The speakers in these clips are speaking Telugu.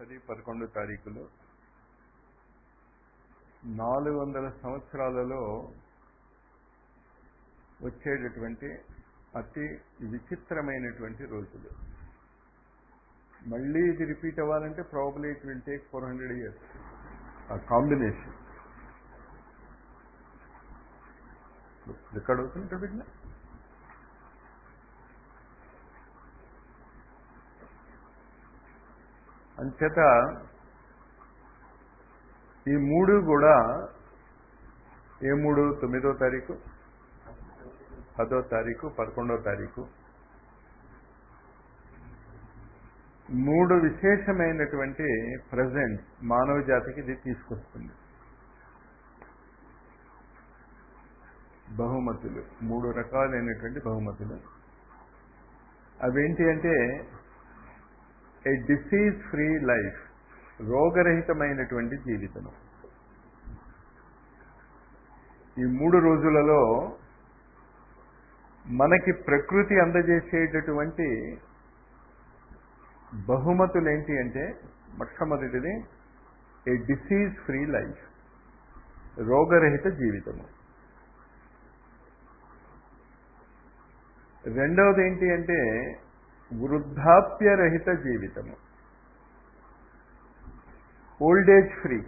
10, 11 తారీఖులు 400 సంవత్సరాలలో వచ్చేటటువంటి అతి విచిత్రమైనటువంటి రోజులు. మళ్ళీ ఇది రిపీట్ అవ్వాలంటే probably it will take 400 years. ఆ కాంబినేషన్ రికార్డ్ అవుతుంది బిడ్డ. అంచేత ఈ మూడు కూడా ఏ మూడు 9వ తారీఖు, 10వ తారీఖు, 11వ తారీఖు మూడు విశేషమైనటువంటి ప్రజెంట్ మానవ జాతికి ఇది తీసుకొస్తుంది. బహుమతులు, మూడు రకాలైనటువంటి బహుమతులు. అవేంటి అంటే ఏ డిసీజ్ ఫ్రీ లైఫ్, రోగరహితమైనటువంటి జీవితం. ఈ 3 రోజులలో మనకి ప్రకృతి అందజేసేటటువంటి బహుమతులు ఏంటి అంటే, మొట్టమొదటిది ఏ డిసీజ్ ఫ్రీ లైఫ్, రోగరహిత జీవితము. రెండవది ఏంటి అంటే వృద్ధాప్యరహిత జీవితము, ఓల్డ్ ఏజ్ ఫ్రీ.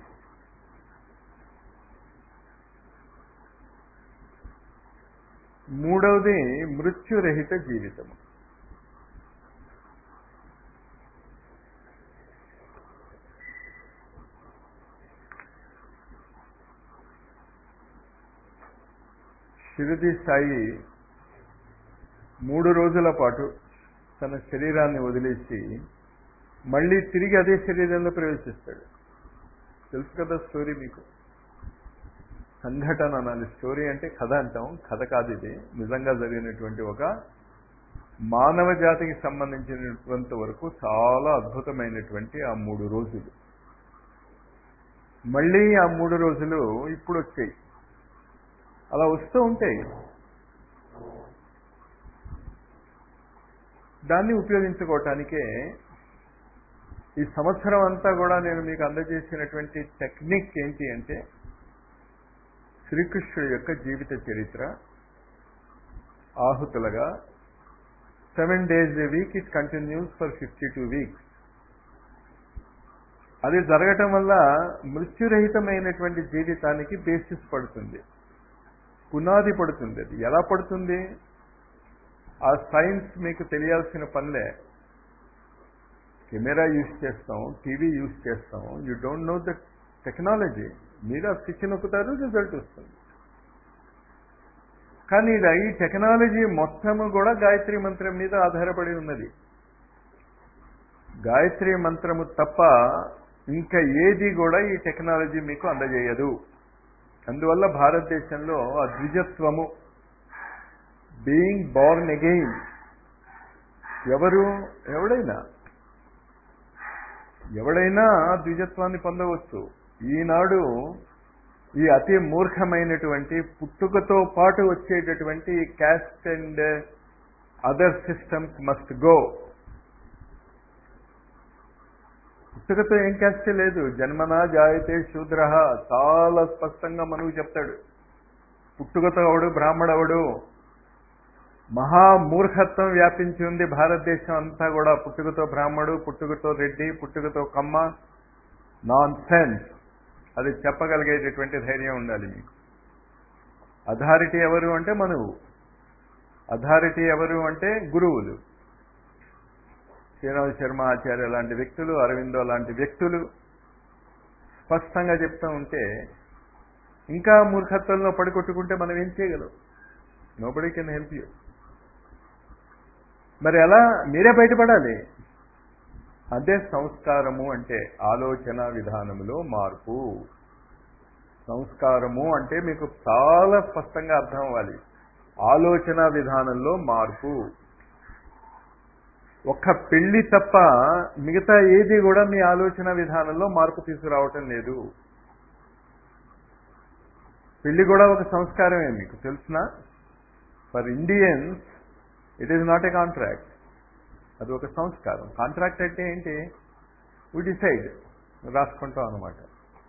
మూడవది మృత్యురహిత జీవితము. షిరిడి సాయి 3 రోజుల పాటు తన శరీరాన్ని వదిలేసి మళ్ళీ తిరిగి అదే శరీరంలో ప్రవేశిస్తాడు. తెలుసు కదా స్టోరీ మీకు. సంఘటన అనాలి, స్టోరీ అంటే కథ అంటాం, కథ కాదు ఇది. నిజంగా జరిగినటువంటి ఒక మానవ జాతికి సంబంధించినంత వరకు చాలా అద్భుతమైనటువంటి ఆ 3 రోజులు. మళ్ళీ ఆ 3 రోజులు ఇప్పుడు వచ్చాయి, అలా వస్తూ ఉంటాయి. దాన్ని ఉపయోగించుకోవటానికే ఈ సంవత్సరం అంతా కూడా నేను మీకు అందజేసినటువంటి టెక్నిక్ ఏంటి అంటే, శ్రీకృష్ణుడి యొక్క జీవిత చరిత్ర ఆహుతులుగా 7 days a week, it continues for 52 weeks. అది జరగటం వల్ల మృత్యురహితమైనటువంటి జీవితానికి బేసిస్ పడుతుంది, పునాది పడుతుంది. అది ఎలా పడుతుంది? ఆ సైన్స్ మీకు తెలియాల్సిన పనిలే. కెమెరా యూజ్ చేస్తాం, టీవీ యూజ్ చేస్తాం, you don't know the technology. మీరు ఆ స్విచ్ నొక్కుతారు, రిజల్ట్ వస్తుంది. కానీ ఈ టెక్నాలజీ మొత్తము కూడా గాయత్రి మంత్రం మీద ఆధారపడి ఉన్నది. గాయత్రి మంత్రము తప్ప ఇంకా ఏది కూడా ఈ టెక్నాలజీ మీకు అందజేయదు. అందువల్ల భారతదేశంలో ఆ ద్విజత్వము, బీయింగ్ బోర్న్ అగైన్, ఎవడైనా ద్విజత్వాన్ని పొందవచ్చు. ఈనాడు ఈ అతి మూర్ఖమైనటువంటి పుట్టుకతో పాటు వచ్చేటటువంటి caste and other systems must go. పుట్టుకతో ఏం క్యాస్ట్ లేదు. జన్మనా జాయతే శూద్ర, చాలా స్పష్టంగా మనకు చెప్తాడు. పుట్టుకతో అవడు బ్రాహ్మడవడు. మహామూర్ఖత్వం వ్యాపించి ఉంది భారతదేశం అంతా కూడా. పుట్టుకతో బ్రాహ్మడు, పుట్టుకతో రెడ్డి, పుట్టుకతో కమ్మ, నాన్ సెన్స్. అది చెప్పగలిగేటటువంటి ధైర్యం ఉండాలి మీకు. అథారిటీ ఎవరు అంటే మనువు, అథారిటీ ఎవరు అంటే గురువులు. శ్రీరామ శర్మ ఆచార్య లాంటి వ్యక్తులు, అరవిందో లాంటి వ్యక్తులు స్పష్టంగా చెప్తూ ఉంటే, ఇంకా మూర్ఖత్వంలో పడికొట్టుకుంటే మనం ఏం చేయగలం? Nobody can help you. మరి ఎలా? మీరే బయటపడాలి. అదే సంస్కారము అంటే, ఆలోచన విధానములో మార్పు. సంస్కారము అంటే మీకు చాలా స్పష్టంగా అర్థం అవ్వాలి. ఆలోచన విధానంలో మార్పు. ఒక్క పెళ్లి తప్ప మిగతా ఏది కూడా మీ ఆలోచన విధానంలో మార్పు తీసుకురావటం లేదు. పెళ్లి కూడా ఒక సంస్కారమే, మీకు తెలుసునా? For Indians it is not a contract, అది ఒక సంస్కారం. కాంట్రాక్ట్ అంటే ఏంటి? వి డిసైడ్, రాసుకుంటాం అన్నమాట.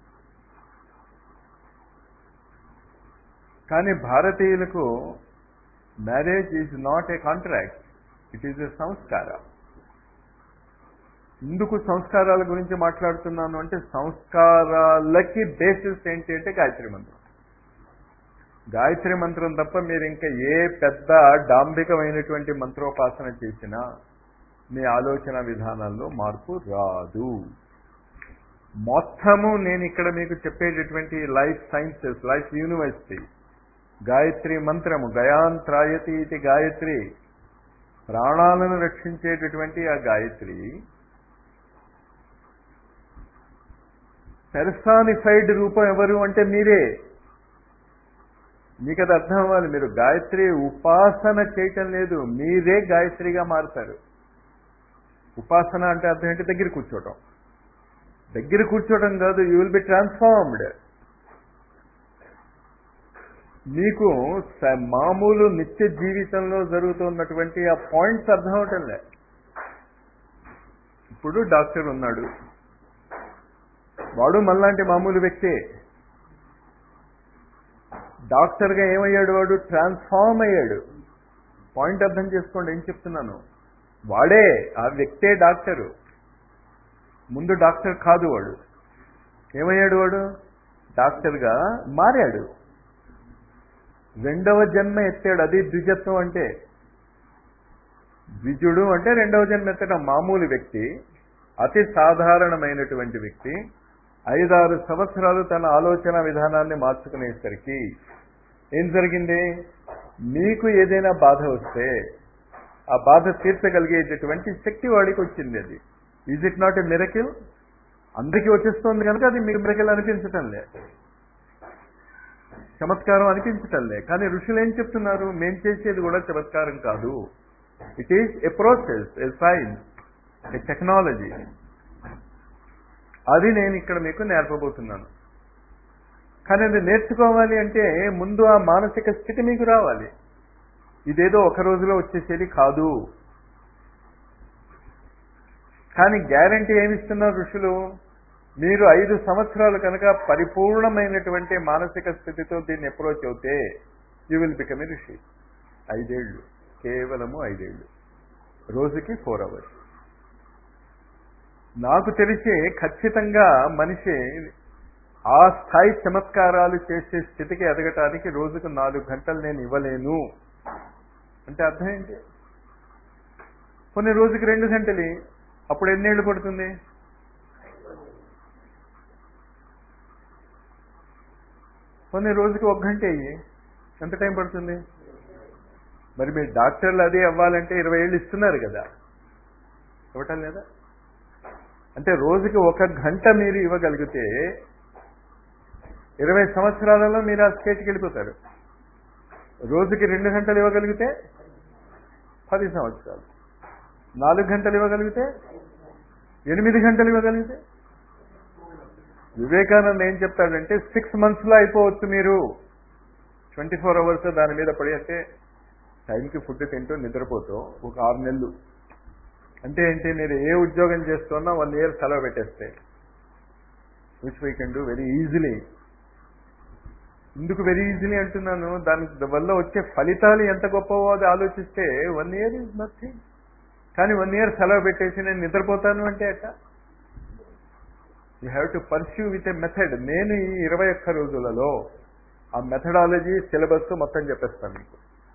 కానీ భారతీయులకు marriage is not a contract, it is a samskara. ఎందుకు సంస్కారాల గురించి మాట్లాడుతున్నాను అంటే, సంస్కారాలకి బేసిస్ ఏంటి అంటే గాయత్రి మంత్రం. గాయత్రి మంత్రం తప్ప మీరు ఇంకా ఏ పెద్ద డాంబికమైనటువంటి మంత్రోపాసన చేసినా మీ ఆలోచన విధానాల్లో మార్పు రాదు. మొత్తము నేను ఇక్కడ మీకు చెప్పేటటువంటి life sciences, life university, Gayatri మంత్రము, గయాంత్రాయతి ఇది గాయత్రి, ప్రాణాలను రక్షించేటటువంటి ఆ గాయత్రి పెర్సానిఫైడ్ రూపం ఎవరు అంటే మీరే. మీకు అది అర్థం అవ్వాలి. మీరు గాయత్రి ఉపాసన చేయటం లేదు, మీరే గాయత్రిగా మారుతారు. ఉపాసన అంటే అర్థం ఏంటి? దగ్గర కూర్చోవటం. దగ్గర కూర్చోవటం కాదు, యూ విల్ బి ట్రాన్స్ఫార్మ్డ్. మీకు మామూలు నిత్య జీవితంలో జరుగుతున్నటువంటి ఆ పాయింట్స్ అర్థం అవటం లే. ఇప్పుడు డాక్టర్ ఉన్నాడు, వాడు మనలాంటి మామూలు వ్యక్తే. డాక్టర్గా ఏమయ్యాడు? వాడు ట్రాన్స్ఫార్మ్ అయ్యాడు. పాయింట్ అర్థం చేసుకోండి ఏం చెప్తున్నాను. వాడే, ఆ వ్యక్తే డాక్టరు. ముందు డాక్టర్ కాదు వాడు. ఏమయ్యాడు? వాడు డాక్టర్గా మారాడు, రెండవ జన్మ ఎత్తాడు. అది ద్విజత్వం అంటే. ద్విజుడు అంటే రెండవ జన్మ ఎత్తడం. మామూలు వ్యక్తి, అతి సాధారణమైనటువంటి వ్యక్తి 5-6 సంవత్సరాలు తన ఆలోచన విధానాన్ని మార్చుకునేసరికి ఏం జరిగింది? మీకు ఏదైనా బాధ వస్తే ఆ బాధ తీర్చగలిగేటటువంటి శక్తి వాడికి వచ్చింది. అది is it not a miracle? అందరికీ వచ్చేస్తుంది కనుక అది మీకు మిరకిల్ అనిపించటం లే, చమత్కారం అనిపించటం లే. కానీ ఋషులు ఏం చెప్తున్నారు? మేం చేసేది కూడా చమత్కారం కాదు, it is a process, a science, a technology. అది నేను ఇక్కడ మీకు నేర్పబోతున్నాను. కానీ అది నేర్చుకోవాలి అంటే ముందు ఆ మానసిక స్థితి మీకు రావాలి. ఇదేదో ఒక రోజులో వచ్చేసేది కాదు. కానీ గ్యారంటీ ఏమిస్తున్నారు ఋషులు? మీరు 5 సంవత్సరాలు కనుక పరిపూర్ణమైనటువంటి మానసిక స్థితితో దీన్ని అప్రోచ్ అవుతే యూ విల్ బికమ్ ఎ ఋషి. 5 ఏళ్ళు, కేవలము 5 ఏళ్ళు, రోజుకి 4 hours. నాకు తెలిసి ఖచ్చితంగా మనిషి ఆ స్థాయి చమత్కారాలు చేసే స్థితికి ఎదగటానికి రోజుకు 4 గంటలు నేను ఇవ్వలేను అంటే అర్థం ఏంటి? కొన్ని రోజుకి 2 గంటలు, అప్పుడు ఎన్నేళ్ళు పడుతుంది? కొన్ని రోజుకి 1 గంట అయ్యి ఎంత టైం పడుతుంది? మరి మీరు డాక్టర్లు అది అవ్వాలంటే 20 ఏళ్ళు ఇస్తున్నారు కదా, ఇవ్వటం లేదా? అంటే రోజుకి 1 గంట మీరు ఇవ్వగలిగితే 20 సంవత్సరాలలో మీరు ఆ స్టేట్కి వెళ్ళిపోతారు. రోజుకి 2 గంటలు ఇవ్వగలిగితే 10 సంవత్సరాలు, 4 గంటలు ఇవ్వగలిగితే 8 గంటలు ఇవ్వగలిగితే. వివేకానంద ఏం చెప్తాడంటే 6 monthsలో అయిపోవచ్చు మీరు. 24 hours దాని మీద పడి, అంటే టైంకి ఫుడ్ తింటూ నిద్రపోతూ ఒక 6 నెలలు. అంటే ఏంటి? మీరు ఏ ఉద్యోగం చేస్తున్నా 1 year సెలవు పెట్టేస్తే, which we can do very easily. ఎందుకు వెరీ ఈజీలీ అంటున్నాను? దాని వల్ల వచ్చే ఫలితాలు ఎంత గొప్పవో అది ఆలోచిస్తే 1 year ఈజ్ నథింగ్. కానీ 1 year సెలవు పెట్టేసి నేను నిద్రపోతాను అంటే అట్లా. You have to pursue with a method. నేను ఈ 21 రోజులలో ఆ మెథడాలజీ, సిలబస్ మొత్తం చెప్పేస్తాను మీకు.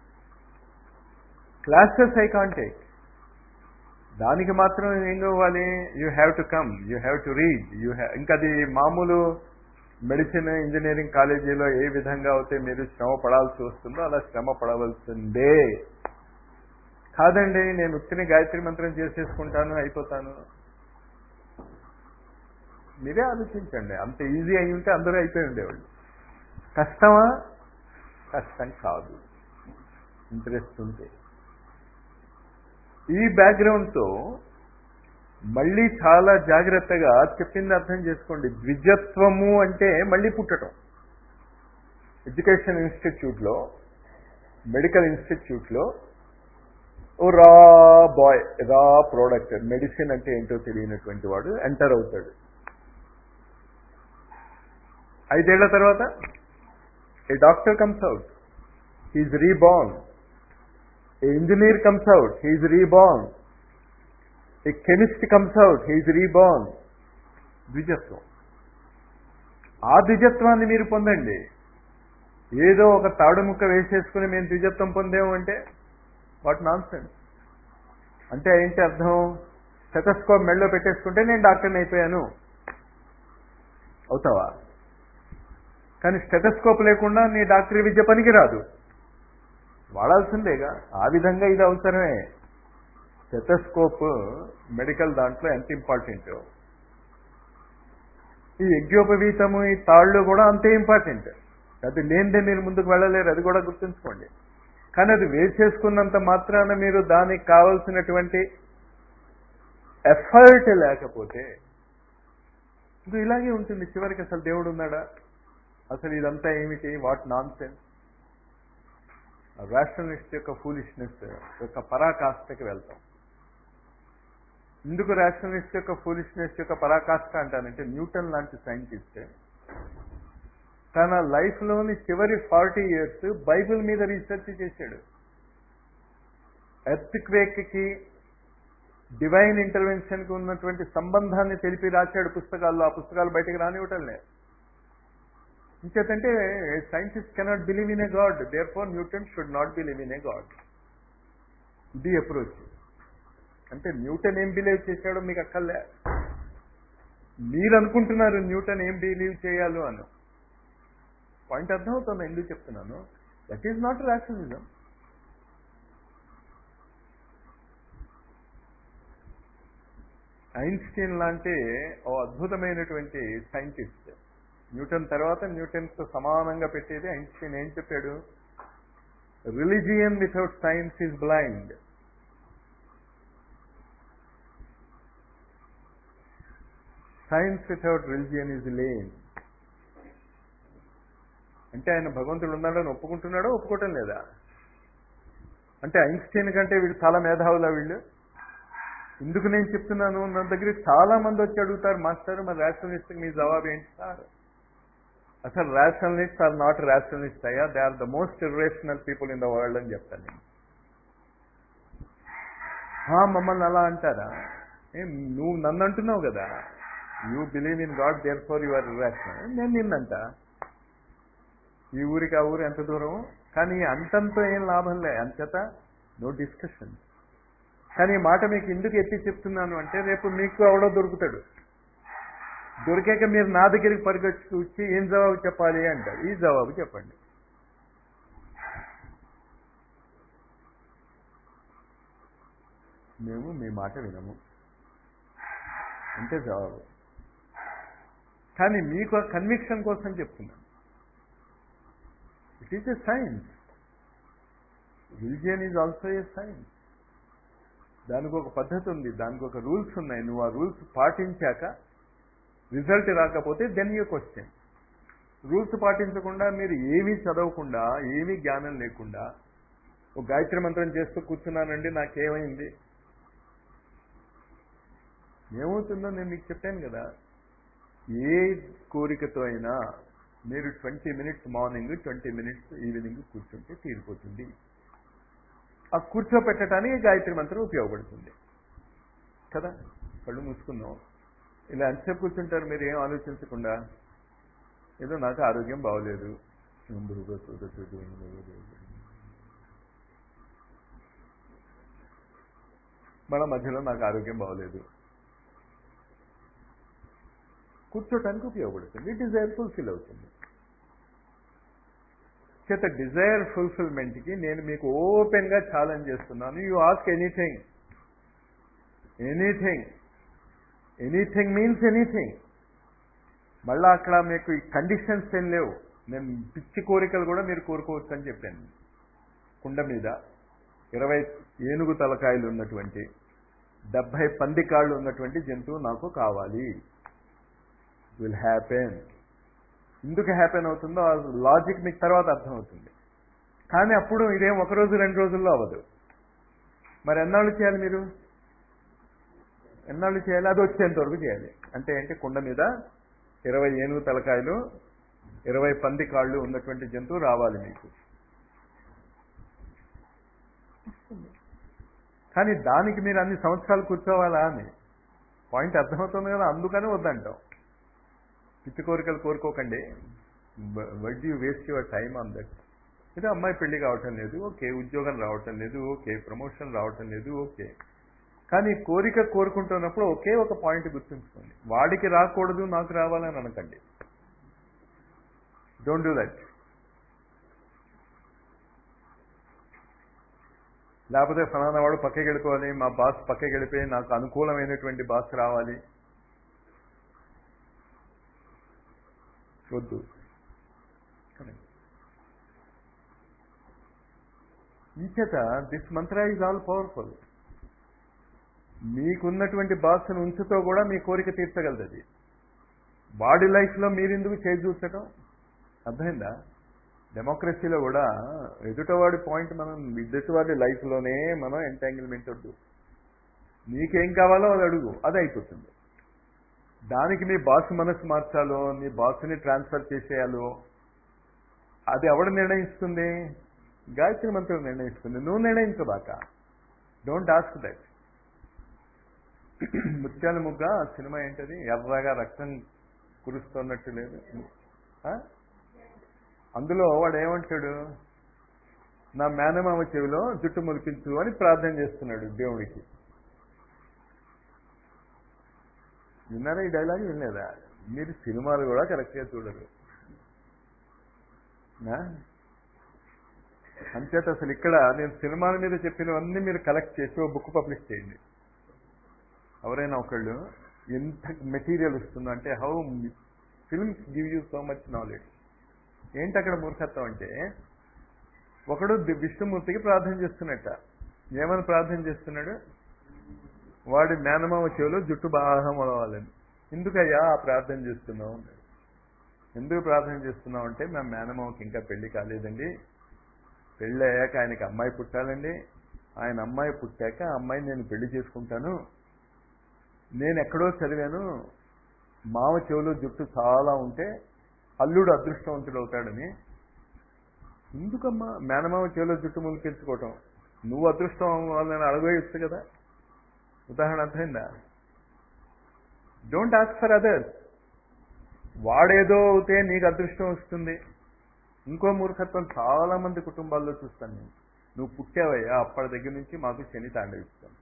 Classes I can't take. దానికి మాత్రం ఏం కావాలి? You have to come, you have to read, ఇంకా అది మామూలు మెడిసిన్, ఇంజనీరింగ్ కాలేజీలో ఏ విధంగా అయితే మీరు శ్రమ పడాల్సి వస్తుందో అలా శ్రమ పడవలసిందే. కాదండి నేను ఉత్తిని గాయత్రి మంత్రం చేసేసుకుంటాను అయిపోతాను. మీరే ఆలోచించండి. అంత ఈజీ అయి ఉంటే అందరూ అయిపోయి ఉండేవాళ్ళు. కష్టమా? కష్టం కాదు, ఇంట్రెస్ట్ ఉంటే. ఈ బ్యాక్గ్రౌండ్తో మళ్ళీ చాలా జాగ్రత్తగా చెప్పింది అర్థం చేసుకోండి. ద్విజత్వము అంటే మళ్ళీ పుట్టడం. ఎడ్యుకేషన్ ఇన్స్టిట్యూట్లో, మెడికల్ ఇన్స్టిట్యూట్లో ఓ రా బాయ్, రా ప్రోడక్ట్, మెడిసిన్ అంటే ఏంటో తెలియనటువంటి వాడు ఎంటర్ అవుతాడు. 5 ఏళ్ల తర్వాత a doctor comes out, he is reborn. A engineer comes out, he is reborn. A chemist comes out, he is reborn. ద్విజత్వం. ఆ ద్విజత్వాన్ని మీరు పొందండి. ఏదో ఒక తాడు ముక్క వేసేసుకుని మేము ద్విజత్వం పొందేము అంటే వాట్ నాన్ సెన్స్. అంటే ఏంటి అర్థం? స్టెథోస్కోప్ మెడలో పెట్టేసుకుంటే నేను డాక్టర్ని అయిపోయాను అవుతావా? కానీ స్టెథోస్కోప్ లేకుండా నీ డాక్టరీ విద్య పనికిరాదు, వాడాల్సిందేగా. ఆ విధంగా ఇది అవసరమే. స్టెథోస్కోప్ మెడికల్ దాంట్లో ఎంత ఇంపార్టెంట్, ఈ యజ్ఞోపవీతము, ఈ తాళ్ళు కూడా అంతే ఇంపార్టెంట్. అది లేనిదే మీరు ముందుకు వెళ్ళలేరు, అది కూడా గుర్తుంచుకోండి. కానీ అది వేసేసుకున్నంత మాత్రాన మీరు దానికి కావలసినటువంటి ఎఫర్ట్ లేకపోతే ఇది ఇలాగే ఉంటుంది. చివరికి అసలు దేవుడు ఉన్నాడా, అసలు ఇదంతా ఏమిటి, వాట్ నాన్ సెన్స్. రేషనలిస్ట్ యొక్క ఫూలిష్నెస్ యొక్క పరాకాష్ఠకి వెళ్తాం. ఎందుకు రేషనలిస్ట్ యొక్క ఫూలిష్నెస్ యొక్క పరాకాష్ఠ అంటానంటే, న్యూటన్ లాంటి సైంటిస్ట్ తన లైఫ్లోని చివరి 40 years బైబిల్ మీద రీసెర్చ్ చేశాడు. ఎర్త్ క్వేక్కి డివైన్ ఇంటర్వెన్షన్కి ఉన్నటువంటి సంబంధాన్ని తెలిపి రాశాడు పుస్తకాల్లో. ఆ పుస్తకాలు బయటకు రానివ్వటం లేదు. ఇంకేతంటే scientist cannot believe in a god, therefore Newton should not believe in a god. ఇది అప్రోచ్. అంటే న్యూటన్ ఏం బిలీవ్ చేశాడో మీకు అక్కర్లే, మీరు అనుకుంటున్నారు న్యూటన్ ఏం బిలీవ్ చేయాలో అని. పాయింట్ అర్థమవుతుంది ఎందుకు చెప్తున్నాను. That is not rationalism. Einstein లాంటి ఓ అద్భుతమైనటువంటి సైంటిస్ట్, న్యూటన్ తర్వాత న్యూటన్తో సమానంగా పెట్టేది ఐన్స్టీన్. ఏం చెప్పాడు? Religion without science is blind. Science without religion is lame. అంటే ఆయన భగవంతుడు ఉన్నాడని ఒప్పుకుంటున్నాడో ఒప్పుకోవటం లేదా? అంటే ఐన్స్టీన్ కంటే వీళ్ళు చాలా మేధావులా వీళ్ళు? ఎందుకు నేను చెప్తున్నాను, నా దగ్గర చాలా మంది వచ్చి అడుగుతారు, మాస్టర్ మరి రేషనలిస్ట్ మీ జవాబు ఏంటి సార్? అసలు రేషనలిస్ట్ ఆర్ నాట్ రేషనలిస్ట్ అయ్యా, they are the most irrational people in the world అని చెప్తాను నేను. మమ్మల్ని అలా అంటారా? నువ్వు నన్ను అంటున్నావు కదా, you believe in God therefore you are irrational. నేను నిన్నంట. ఈ ఊరికి ఆ ఊరు ఎంత దూరం, కానీ అంతంతో ఏం లాభం లే, అంతేత నో డిస్కషన్. కానీ ఈ మాట మీకు ఎందుకు ఎత్తి చెప్తున్నాను అంటే, రేపు మీకు ఎవడో దొరుకుతాడు, దొరికాక మీరు నా దగ్గరికి పరిగెత్తుకు వచ్చి ఏం జవాబు చెప్పాలి అంటారు. ఈ జవాబు చెప్పండి. మేము మీ మాట వినము అంటే జవాబు. కానీ మీకు కన్విక్షన్ కోసం చెప్తున్నాను. It is a science. Religion is also a science. దానికి ఒక పద్ధతి ఉంది, దానికి ఒక రూల్స్ ఉన్నాయి. నువ్వు ఆ రూల్స్ పాటించాక రిజల్ట్ రాకపోతే దెన్ యూ క్వశ్చన్. రూల్స్ పాటించకుండా మీరు ఏమీ చదవకుండా, ఏమీ జ్ఞానం లేకుండా ఒక గాయత్రి మంత్రం చేస్తూ కూర్చున్నానండి నాకేమైంది, ఏమవుతుందో నేను మీకు చెప్పాను కదా. ఏ కోరికతో అయినా మీరు 20 minutes మార్నింగ్, 20 minutes ఈవినింగ్ కూర్చుంటే తీరిపోతుంది. ఆ కూర్చోపెట్టడానికి గాయత్రి మంత్రం ఉపయోగపడుతుంది కదా. కళ్ళు మూసుకుందాం, ఇలా ఎంతసేపు కూర్చుంటారు మీరు ఏం ఆలోచించకుండా? ఏదో నాకు ఆరోగ్యం బాగోలేదు, మన మధ్యలో నాకు ఆరోగ్యం బాగోలేదు, కూర్చోటానికి ఉపయోగపడుతుంది. డిజైర్ ఫుల్ఫిల్ అవుతుంది. చేత డిజైర్ ఫుల్ఫిల్మెంట్కి నేను మీకు ఓపెన్గా ఛాలెంజ్ చేస్తున్నాను. You ask anything. Anything, anything means anything. మళ్ళీ అక్కడ మీకు ఈ కండిషన్స్ ఏం లేవు. నేను పిచ్చి కోరికలు కూడా మీరు కోరుకోవచ్చు అని చెప్పాను. కుండ మీద 20 ఏనుగు తలకాయలు ఉన్నటువంటి, 70 పంది కాళ్ళు ఉన్నటువంటి జంతువు నాకు కావాలి. Will happen. ఎందుకు హ్యాపెన్ అవుతుందో ఆ లాజిక్ మీకు తర్వాత అర్థమవుతుంది. కానీ అప్పుడు ఇదేం 1 రోజు 2 రోజుల్లో అవ్వదు. మరి ఎన్నాళ్ళు చేయాలి మీరు? ఎన్నాళ్ళు చేయాలి? అది వచ్చేంత వరకు చేయాలి. అంటే ఏంటి? కుండ మీద 20 ఏనుగు తలకాయలు 20 పంది కాళ్ళు ఉన్నటువంటి జంతువు రావాలి మీకు. కానీ దానికి మీరు అన్ని సంవత్సరాలు కూర్చోవాలా అని పాయింట్ అర్థమవుతుంది కదా. అందుకని వద్దంటాం. పిచ్చి కోరికలు కోరుకోకండి. Why do you waste your time on that? ఇది అమ్మాయి పెళ్లి కావటం లేదు, ఓకే. ఉద్యోగం రావటం లేదు, ఓకే. ప్రమోషన్ రావటం లేదు, ఓకే. కానీ కోరిక కోరుకుంటున్నప్పుడు ఒకే ఒక పాయింట్ గుర్తుంచుకోండి. వాడికి రాకూడదు, నాకు రావాలని అనకండి. Don't do that. లేకపోతే ఫలానా వాడు పక్కకి వెళ్ళిపోవాలి, మా బాస్ పక్కకి వెళ్ళిపోయి నాకు అనుకూలమైనటువంటి బాస్ రావాలి, వద్దు. ఇంచేత this Mantra is all powerful. మీకున్నటువంటి బాస్ను ఉంచుతో కూడా మీ కోరిక తీర్చగలదు అది. వాడి లైఫ్లో మీరెందుకు చేసి చూచటం? అర్థమైందా? డెమోక్రసీలో కూడా ఎదుటవాడి పాయింట్ మనం ఎదుటివాడి లైఫ్లోనే మనం ఎంటాంగిల్మెంట్ వద్దు. నీకేం కావాలో అది అడుగు, అది అయిపోతుంది. దానికి మీ బాస్ మనసు మార్చాలో, నీ బాస్ని ట్రాన్స్ఫర్ చేసేయాలో అది ఎవడు నిర్ణయిస్తుంది? గాయత్రి మంత్రం నిర్ణయిస్తుంది. నువ్వు నిర్ణయించబాక. Don't ask that. ముత్యాల ముగ్గ సినిమా ఏంటది? ఎర్రగా రక్తం కురుస్తున్నట్టు లేదు, అందులో వాడు ఏమంటాడు? నా మేనమామ చెవిలో జుట్టు మొలిపించు అని ప్రార్థన చేస్తున్నాడు దేవుడికి. విన్నారా ఈ డైలాగ్? వినలేదా? మీరు సినిమాలు కూడా కరెక్ట్గా చూడరు. అంచేత అసలు ఇక్కడ నేను సినిమాల మీద చెప్పినవన్నీ మీరు కలెక్ట్ చేసి ఓ బుక్ పబ్లిష్ చేయండి. ఎవరైనా ఒకళ్ళు ఎంత మెటీరియల్ వస్తుందో, అంటే how films give you so much knowledge. ఏంటి అక్కడ మూర్ఖత్వం అంటే, ఒకడు విష్ణుమూర్తికి ప్రార్థన చేస్తున్నట్ట. ఏమని ప్రార్థన చేస్తున్నాడు? వాడి మేనమామ చెవిలో జుట్టు బాగా మొలవాలని. ఎందుకయ్యా ఆ ప్రార్థన చేస్తున్నావు? ఎందుకు ప్రార్థన చేస్తున్నావు అంటే, మా మేనమామకి ఇంకా పెళ్లి కాలేదండి, పెళ్ళి అయ్యాక ఆయనకి అమ్మాయి పుట్టాలండి, ఆయన అమ్మాయి పుట్టాక ఆ అమ్మాయిని నేను పెళ్లి చేసుకుంటాను. నేను ఎక్కడో చదివాను, మామ చెవులో జుట్టు చాలా ఉంటే అల్లుడు అదృష్టవంతుడు అవుతాడని. ఎందుకమ్మా మేనమామ చెవిలో జుట్టు మొలిపించుకోవటం? నువ్వు అదృష్టం వాళ్ళని అడగవేయచ్చు కదా. ఉదాహరణ అర్థమైందా? Don't ask for others. వాడేదో అవుతే నీకు అదృష్టం వస్తుంది. ఇంకో మూర్ఖత్వం చాలా మంది కుటుంబాల్లో చూస్తాను నేను. నువ్వు పుట్టావయ్యా, అప్పటి దగ్గర నుంచి మాకు శని తాండవిస్తాను.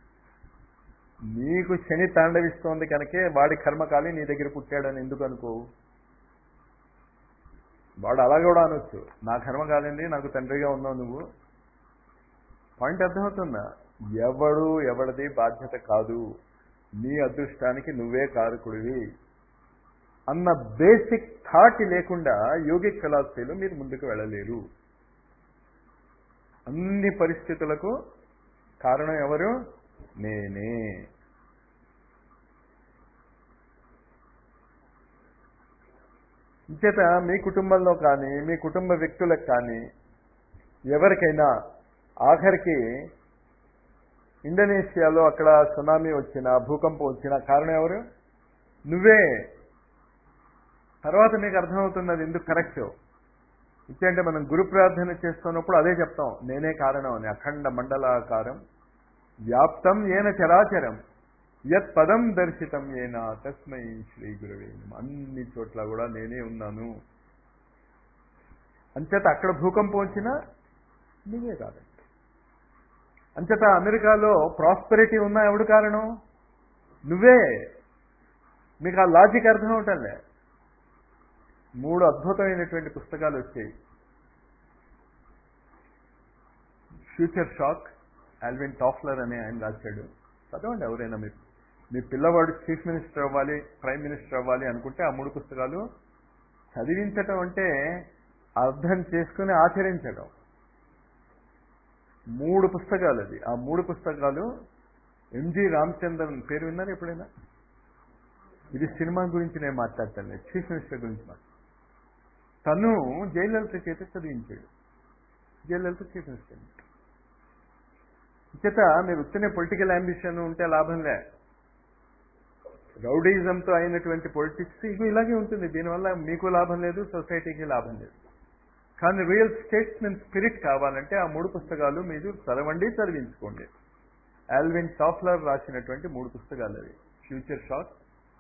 నీకు శని తాండవిస్తోంది కనుకే వాడి కర్మకాలి నీ దగ్గర పుట్టాడని ఎందుకు అనుకోవు? వాడు అలా కూడా అనొచ్చు, నా కర్మ కాదండి, నాకు తండ్రిగా ఉన్నావు నువ్వు. పాయింట్ అర్థమవుతుందా? ఎవడిది బాధ్యత కాదు. నీ అదృష్టానికి నువ్వే కారకుడివి అన్న బేసిక్ థాట్ లేకుండా యోగిక్ ఫిలాసఫీలో మీరు ముందుకు వెళ్ళలేరు. అన్ని పరిస్థితులకు కారణం ఎవరు? నేనే. ఇంచేత మీ కుటుంబంలో కానీ, మీ కుటుంబ వ్యక్తులకు కానీ, ఎవరికైనా ఆఖరికి ఇండోనేషియాలో అక్కడ సునామీ వచ్చినా, భూకంపం వచ్చినా కారణం ఎవరు? నువ్వే. తర్వాత మీకు అర్థమవుతున్నది ఎందుకు కరెక్ట్. ఇచ్చేంటే మనం గురు ప్రార్థన చేస్తున్నప్పుడు అదే చెప్తాం, నేనే కారణం అని. అఖండ మండలాకారం వ్యాప్తం ఏన చరాచరం యత్ పదం దర్శితం ఏనా తస్మై శ్రీ గురువే నమః. అన్ని చోట్ల కూడా నేనే ఉన్నాను. అంచేత అక్కడ భూకంపం వచ్చినా నువ్వే కాదు. అంచేత అమెరికాలో ప్రాస్పెరిటీ ఉన్నా ఎవడు కారణం? నువ్వే. మీకు ఆ లాజిక్ అర్థం అవటంలే. 3 అద్భుతమైనటువంటి పుస్తకాలు వచ్చాయి. ఫ్యూచర్ షాక్, ఆల్విన్ టాఫ్లర్ అనే ఆయన రాశాడు. చదవండి ఎవరైనా. మీరు మీ పిల్లవాడు చీఫ్ మినిస్టర్ అవ్వాలి, ప్రైమ్ మినిస్టర్ అవ్వాలి అనుకుంటే ఆ 3 పుస్తకాలు చదివించటం అంటే అర్థం చేసుకుని ఆచరించడం. 3 పుస్తకాలు అది. ఆ 3 పుస్తకాలు ఎంజి రామచంద్రన్ పేరు విన్నారు ఎప్పుడైనా? ఇది సినిమా గురించి నేను మాట్లాడతాను, చీఫ్ మినిస్టర్ గురించి మాట్లాడతాను. తను జయలలిత చేత చదివించాడు. Jayalalithaa chief minister. చేత మీరు వచ్చిన పొలిటికల్ అంబిషన్ ఉంటే లాభంలే. రౌడీజంతో అయినటువంటి పొలిటిక్స్ ఇలాగే ఉంటుంది. దీనివల్ల మీకు లాభం లేదు, సొసైటీకి లాభం లేదు. కానీ రియల్ స్టేట్స్మెన్ స్పిరిట్ కావాలంటే ఆ 3 పుస్తకాలు మీరు చదవండి, చదివించుకోండి. ఆల్విన్ టాఫ్లర్ రాసినటువంటి 3 పుస్తకాలు అవి. Future shock,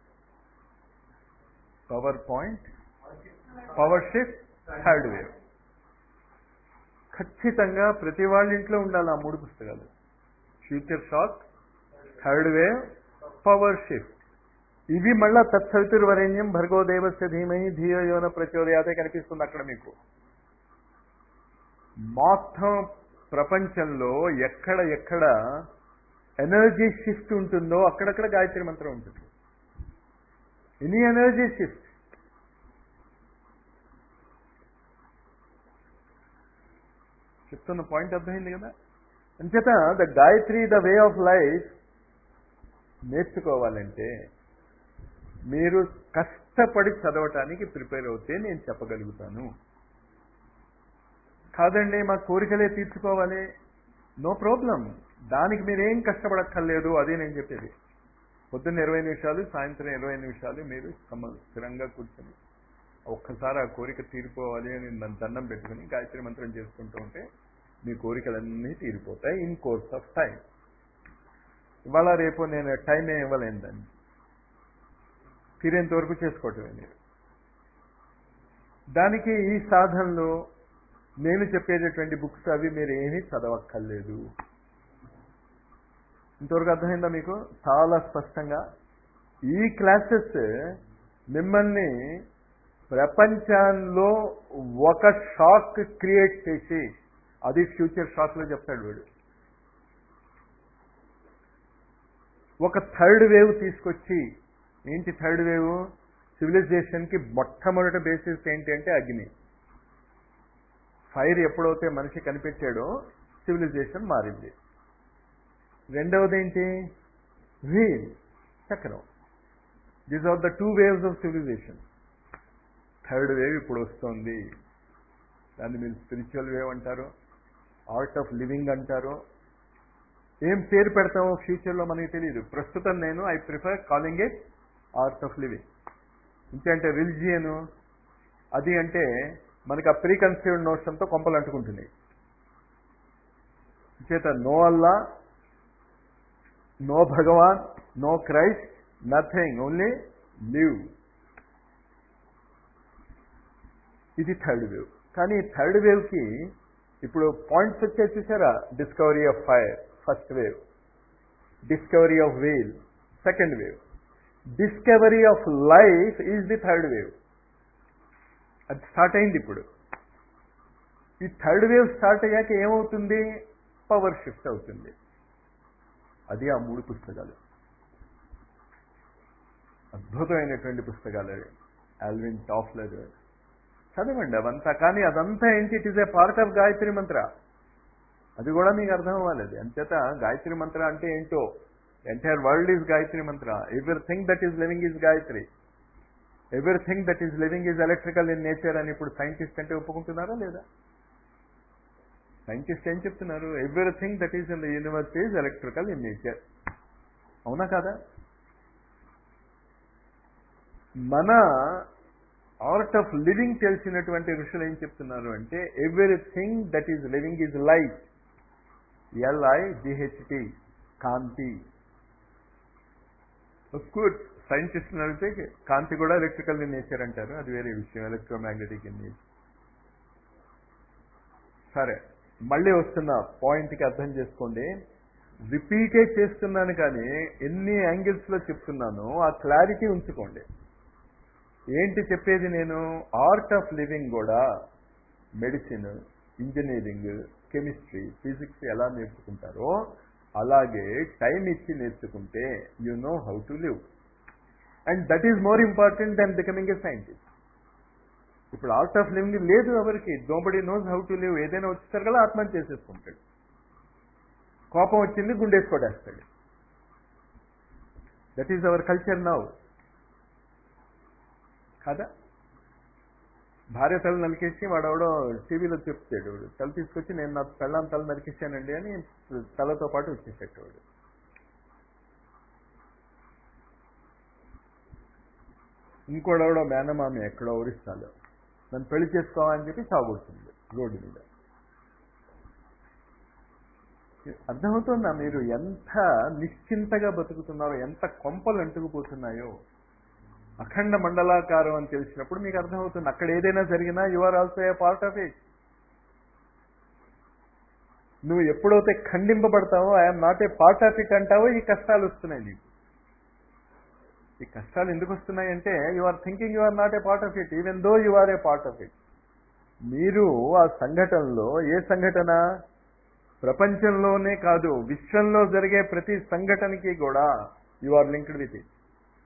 power point, power shift, third wave. ఖచ్చితంగా ప్రతి వాళ్ళ ఇంట్లో ఉండాలి ఆ 3 పుస్తకాలు. Future shock, third wave, power shift. ఇవి మళ్ళా తత్సవితుర్వరేణ్యం భర్గో దేవస్య ధీమహి ధియో యో న ప్రచోదయాతే కనిపిస్తుంది అక్కడ మీకు. మొత్తం ప్రపంచంలో ఎక్కడ ఎనర్జీ షిఫ్ట్ ఉంటుందో అక్కడక్కడ గాయత్రి మంత్రం ఉంటుంది. Any energy shift. చెప్తున్న పాయింట్ అర్థమైంది కదా. అంచేత the Gayatri the way of life నేర్చుకోవాలంటే మీరు కష్టపడి చదవటానికి ప్రిపేర్ అవుతే నేను చెప్పగలుగుతాను. కాదండి మా కోరికలే తీర్చుకోవాలి, నో ప్రాబ్లం, దానికి మీరేం కష్టపడక్కర్లేదు. అదే నేను చెప్పేది. పొద్దున్న 20 నిమిషాలు, సాయంత్రం 20 నిమిషాలు మీరు స్థిరంగా కూర్చొని ఒక్కసారి ఆ కోరిక తీరిపోవాలి అని దండం పెట్టుకుని గాయత్రి మంత్రం చేసుకుంటూ ఉంటే మీ కోరికలన్నీ తీరిపోతాయి ఇన్ కోర్స్ ఆఫ్ టైం. ఇవాళ రేపు నేను టైం ఏం ఇవ్వలేను, దాన్ని తీరేంత వరకు చేసుకోవటమే మీరు. దానికి ఈ సాధనలో నేను చెప్పేటటువంటి బుక్స్ అవి మీరు ఏమీ చదవక్కర్లేదు. ఇంతవరకు అర్థమైందా మీకు? చాలా స్పష్టంగా ఈ క్లాసెస్ మిమ్మల్ని ప్రపంచంలో ఒక షాక్ క్రియేట్ చేసి, అది ఫ్యూచర్ షాక్ లో చెప్తాడు వీడు, ఒక థర్డ్ వేవ్ తీసుకొచ్చి. ఏంటి థర్డ్ వేవ్? సివిలైజేషన్ కి మొట్టమొదటి బేసిస్ ఏంటి అంటే అగ్ని. ఫైర్ ఎప్పుడైతే మనిషి కనిపెట్టాడో సివిలైజేషన్ మారింది. రెండవది ఏంటి? వీల్, చక్రం. These are the 2 waves of civilization. Third wave ఇప్పుడు వస్తుంది. దాన్ని మీరు స్పిరిచువల్ వేవ్ అంటారు, ఆర్ట్ ఆఫ్ లివింగ్ అంటారు. ఏం పేరు పెడతామో ఫ్యూచర్లో మనకి తెలియదు. ప్రస్తుతం నేను I prefer calling it art of living. ఇంకంటే రిలిజియను అది అంటే మనకి ఆ ప్రీ కన్సీవ్డ్ నోషన్తో కొంపలు అంటుకుంటున్నాయి. చేత no Allah, no Bhagwan, no Christ, nothing, only live. ఇది థర్డ్ వేవ్. కానీ థర్డ్ వేవ్కి ఇప్పుడు పాయింట్స్ వచ్చాయి చూసారా? Discovery of fire first wave, discovery of wheel second wave, discovery of life is the third wave. అది స్టార్ట్ అయింది ఇప్పుడు. ఈ థర్డ్ వేవ్ స్టార్ట్ అయ్యాక ఏమవుతుంది? పవర్ షిఫ్ట్ అవుతుంది. అది ఆ 3 పుస్తకాలు. అద్భుతమైనటువంటి పుస్తకాలు అవి. ఆల్విన్ టాఫ్లర్ చదవండి అవంతా. కానీ అదంతా ఏంటి? It is a part of Gayatri mantra. అది కూడా మీకు అర్థం అవ్వాలి. అది అంచేత గాయత్రి మంత్ర అంటే ఏంటో, entire world is Gayatri mantra. Everything that is living is Gayatri. Everything that is living is electrical in nature అని ఇప్పుడు సైంటిస్ట్ అంటే ఒప్పుకుంటున్నారా లేదా? సైంటిస్ట్ ఏం చెప్తున్నారు? Everything that is in the universe is electrical in nature. అవునా కాదా? మన ఆర్ట్ ఆఫ్ లివింగ్ తెలిసినటువంటి ఋషులు ఏం చెప్తున్నారు అంటే everything that is living is light. LIGHT, కాంతి. గుడ్. సైంటిస్ట్ అడిగితే కాంతి కూడా ఎలక్ట్రికల్ ఇన్ నేచర్ అంటారు, అది వేరే విషయం, ఎలక్ట్రోమాగ్నెటిక్ ఇన్ నేచర్. సరే, మళ్ళీ వస్తున్న పాయింట్కి అర్థం చేసుకోండి. రిపీటే చేస్తున్నాను కానీ ఎన్ని యాంగిల్స్లో చెప్తున్నానో ఆ క్లారిటీ ఉంచుకోండి. ఏంటి చెప్పేది నేను? ఆర్ట్ ఆఫ్ లివింగ్ కూడా మెడిసిన్, ఇంజనీరింగ్, కెమిస్ట్రీ, ఫిజిక్స్ ఎలా నేర్చుకుంటారో అలాగే టైం ఇచ్చి నేర్చుకుంటే you know how to live. And that is more important than becoming a scientist. ఇప్పుడు ఆర్ట్ ఆఫ్ లివింగ్ లేదు ఎవరికి. Nobody knows how to live. ఏదైనా వచ్చేసరి కదా ఆత్మహత్య చేసేసుకుంటాడు. కోపం వచ్చింది గుండేసుకోడేస్తాడు. That is our culture now. కదా? భార్య తల నరికేసి వాడెవడో టీవీలో చెప్తాడు, తల తీసుకొచ్చి నేను నా పెళ్ళాం తల నరికేసానండి అని తలతో పాటు వచ్చేసేటవాడు. ఇంకోడెవడో మేనమామి ఎక్కడో ఒరిస్సాలో నన్ను పెళ్లి చేసుకోవాలని చెప్పి సాగుతుంది రోడ్డు మీద. అర్థమవుతుందా మీరు ఎంత నిశ్చింతగా బతుకుతున్నారో, ఎంత కొంపలు అంటుకుపోతున్నాయో? అఖండ మండలాకారం అని తెలిసినప్పుడు మీకు అర్థమవుతుంది, అక్కడ ఏదైనా జరిగినా you are also a part of it. నువ్వు ఎప్పుడైతే ఖండింపబడతావో I'm not a part of it అంటావో ఈ కష్టాలు వస్తున్నాయి నీకు. ఈ కష్టాలు ఎందుకు వస్తున్నాయంటే you are thinking you are not a part of it even though you are a part of it. మీరు ఆ సంఘటనలో, ఏ సంఘటన? ప్రపంచంలోనే కాదు విశ్వంలో జరిగే ప్రతి సంఘటనకి కూడా you are linked with it.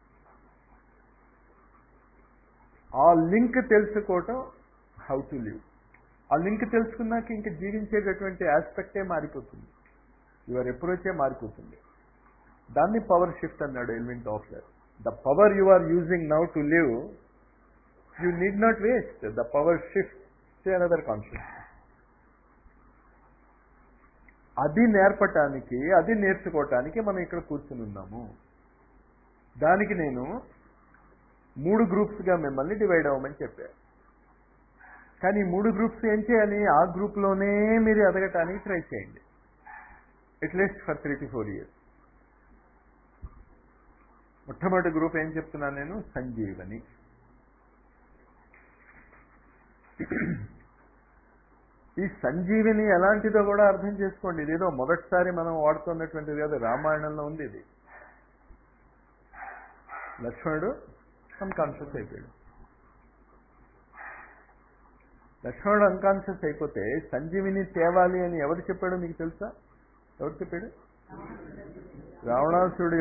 ఆ లింక్ తెలుసుకోవటం హౌ టు లివ్. ఆ లింక్ తెలుసుకున్నాక ఇంక జీవించేటటువంటి ఆస్పెక్టే మారిపోతుంది, యువర్ అప్రోచే మారిపోతుంది. దాన్ని పవర్ షిఫ్ట్ అన్నాడు Alvin Toffler. The power you are using now to live you need not waste. The power shift to another consciousness. అది నేర్పటానికి, అది నేర్చుకోవటానికి మనం ఇక్కడ కూర్చుని ఉన్నాము. దానికి నేను 3 గ్రూప్స్గా మిమ్మల్ని డివైడ్ అవ్వమని చెప్పాను. కానీ 3 గ్రూప్స్ ఏం చేయాలి? ఆ గ్రూప్లోనే మీరు ఎదగటానికి ట్రై చేయండి, అట్లీస్ట్ ఫర్ 3 to 4 years. మొట్టమొదటి గ్రూప్ ఏం చెప్తున్నాను నేను? సంజీవని. ఈ సంజీవిని ఎలాంటిదో కూడా అర్థం చేసుకోండి. ఇదేదో మొదటిసారి మనం వాడుతున్నటువంటిది కాదు, రామాయణంలో ఉంది ఇది. లక్ష్మణుడు అన్కాన్షియస్ అయిపోయాడు. లక్ష్మణుడు అన్కాన్షియస్ అయిపోతే సంజీవిని తేవాలి అని ఎవరు చెప్పాడో మీకు తెలుసా? ఎవరు చెప్పాడు? రావణాసురుడు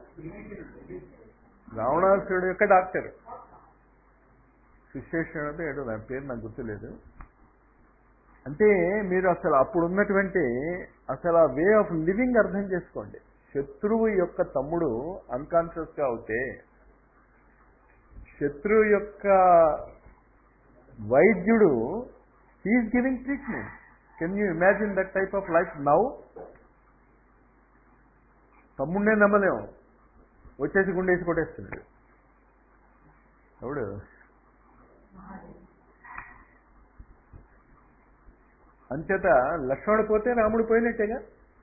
యొక్క డాక్టర్ సుశేషుడు ఏడో, నా పేరు నాకు గుర్తులేదు. అంటే మీరు అసలు అప్పుడున్నటువంటి అసలు ఆ వే ఆఫ్ లివింగ్ అర్థం చేసుకోండి. శత్రువు యొక్క తమ్ముడు అన్కాన్షియస్గా అవుతే, శత్రువు యొక్క వైద్యుడు he is giving treatment. Can you imagine that type of life now? తమ్ముడినే నమ్మలేము, వచ్చేసి గుండేసి కొట్టేస్తున్నాడు. ఎవడు? అంచేత లక్ష్మణుడు పోతే రాముడు పోయినట్టేగా.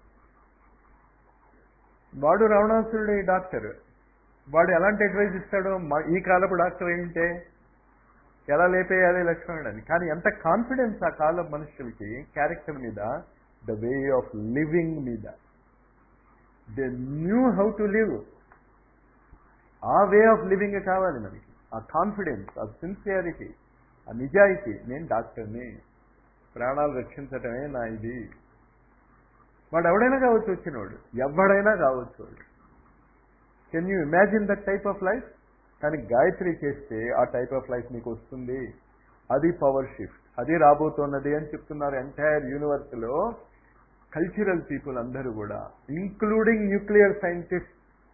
వాడు రావణాసురుడు డాక్టర్, వాడు ఎలాంటి అడ్వైజ్ ఇస్తాడో ఈ కాలపు డాక్టర్ ఏంటంటే ఎలా లేపేయాలి లక్ష్మణుడు అని. కానీ ఎంత కాన్ఫిడెన్స్ ఆ కాలం మనుషులకి క్యారెక్టర్ మీద, ద వే ఆఫ్ లివింగ్ మీద. They knew how to live. ఆ వే ఆఫ్ లివింగ్ కావాలి మనకి. ఆ కాన్ఫిడెన్స్, ఆ సిన్సియారిటీ, ఆ నిజాయితీ. నేను డాక్టర్ని, ప్రాణాలు రక్షించటమే నా ఇది. వాడు ఎవడైనా కావచ్చు వచ్చినవాడు, ఎవడైనా కావచ్చు వాడు. Can you imagine that type of life? కానీ గాయత్రి చేస్తే ఆ టైప్ ఆఫ్ లైఫ్ మీకు వస్తుంది. అది పవర్ షిఫ్ట్, అది రాబోతున్నది అని చెప్తున్నారు. ఎంటైర్ యూనివర్స్లో కల్చరల్ పీపుల్ అందరూ కూడా, ఇంక్లూడింగ్ న్యూక్లియర్ సైంటిస్ట్,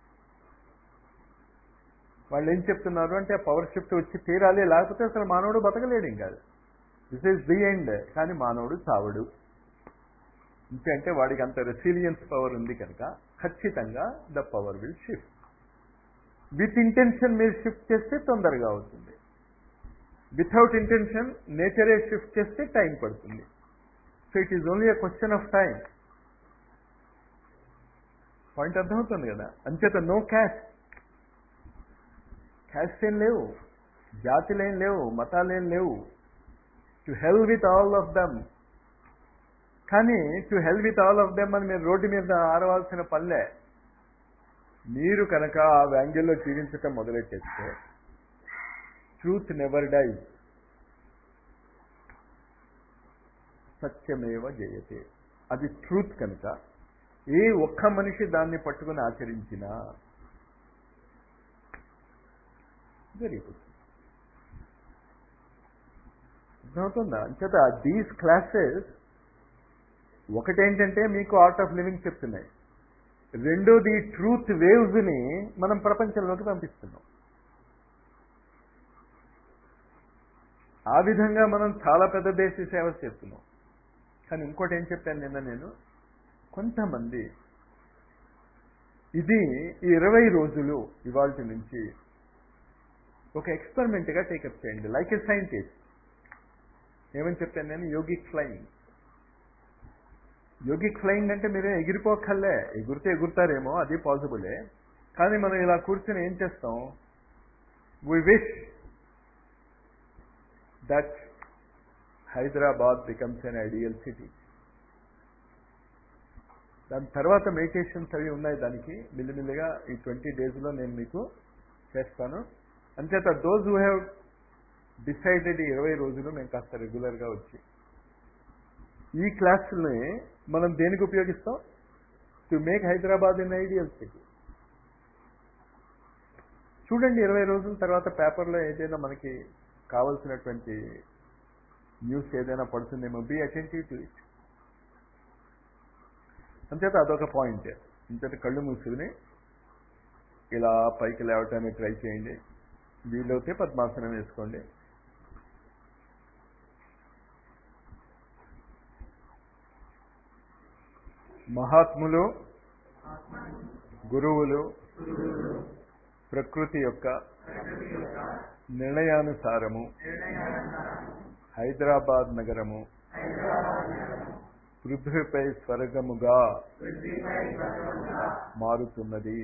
వాళ్ళు ఏం చెప్తున్నారు అంటే ఆ పవర్ షిఫ్ట్ వచ్చి తీరాలి, లేకపోతే అసలు మానవుడు బతకలేడు ఇంకా. This is the end. కానీ మానవుడు చావడు. ఇంకంటే వాడికి అంత రెసిలియన్స్ పవర్ ఉంది కనుక ఖచ్చితంగా the power will shift. With intention మీరు షిఫ్ట్ చేస్తే తొందరగా అవుతుంది. వితౌట్ ఇంటెన్షన్ నేచరే షిఫ్ట్ చేస్తే టైం పడుతుంది. So it is only a question of time. Point అర్థమవుతుంది కదా? అంచేత నో క్యాస్ట్. క్యాస్ట్ ఏం లేవు, జాతులేం లేవు, మతాలేం లేవు. To hell with all of them. కానీ to hell with all of them అని మీరు రోడ్డు మీద ఆరవాల్సిన పనిలే. మీరు కనుక ఆ వ్యాంగిల్లో జీవించటం మొదలెట్టేస్తే ట్రూత్ నెవర్ డైస్. సత్యమేవ జయతే. అది ట్రూత్ కనుక ఏ ఒక్క మనిషి దాన్ని పట్టుకుని ఆచరించినా జరిగిపోతుంది. అర్థమవుతుందా? అంచేత దీస్ క్లాసెస్ ఒకటేంటంటే మీకు ఆర్ట్ ఆఫ్ లివింగ్ చెప్తున్నాయి, రెండోది ట్రూత్ వేవ్స్ని మనం ప్రపంచంలోకి పంపిస్తున్నాం. ఆ విధంగా మనం చాలా పెద్ద దేశ సేవ చేస్తున్నాం. కానీ ఇంకోటి ఏం చెప్పాను నిన్న నేను, కొంతమంది ఇది ఈ 20 రోజులు ఇవాల్టి నుంచి ఒక ఎక్స్పెరిమెంట్గా టేకప్ చేయండి, లైక్ ఎ సైంటిస్ట్. ఏమని చెప్పాను నేను? Yogic flying. యోగిక్ ఫ్లయింగ్ అంటే మీరే ఎగిరిపోకల్లే, ఎగురితే ఎగురుతారేమో, అది పాసిబులే. కానీ మనం ఇలా కూర్చొని ఏం చేస్తాం? We wish that Hyderabad becomes an ideal city. దాని తర్వాత మెడిటేషన్స్ అవి ఉన్నాయి, దానికి మెల్లిమెల్లిగా ఈ 20 daysలో నేను మీకు చేస్తాను. అంచేత దోస్ హూ హ్యావ్ డిసైడెడ్ ఈ 20 రోజులు మేము కాస్త రెగ్యులర్గా వచ్చి ఈ క్లాసుల్ని మనం దేనికి ఉపయోగిస్తాం? To make Hyderabad in ideal city. చూడండి, 20 రోజుల తర్వాత పేపర్లో ఏదైనా మనకి కావలసినటువంటి న్యూస్ ఏదైనా పడుతుందేమో, బీ అటెంటివ్ టు ఇట్. అంచేత అదొక పాయింట్. అంచేత కళ్ళు మూసుకుని ఇలా పైకి లేవటానికి ట్రై చేయండి. వీలైతే పద్మాసనం వేసుకోండి. మహాత్ములు, గురువులు ప్రకృతి యొక్క నిర్ణయానుసారము హైదరాబాద్ నగరము పృథ్వీపై స్వర్గముగా మారుతున్నది.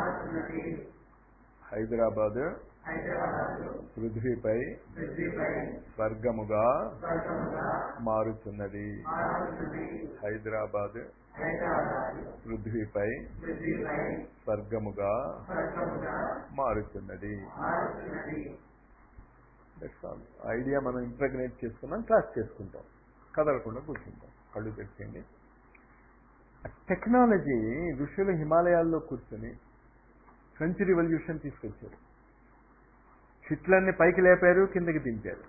హైదరాబాద్ పృథ్వీపై స్వర్గముగా మారుతున్నది. హైదరాబాద్ పృథ్వీపై స్వర్గముగా మారుతున్నది. ఐడియా మనం ఇంప్రెగ్నేట్ చేసుకున్నాం, క్లాస్ చేసుకుంటాం, కదలకుండా కూర్చుంటాం. కళ్ళు తెచ్చేయండి. టెక్నాలజీ ఋషులు హిమాలయాల్లో కూర్చొని ఫ్రెంచ్ రివల్యూషన్ తీసుకొచ్చారు. హిట్లర్ని పైకి లేపారు, కిందకి దింపారు.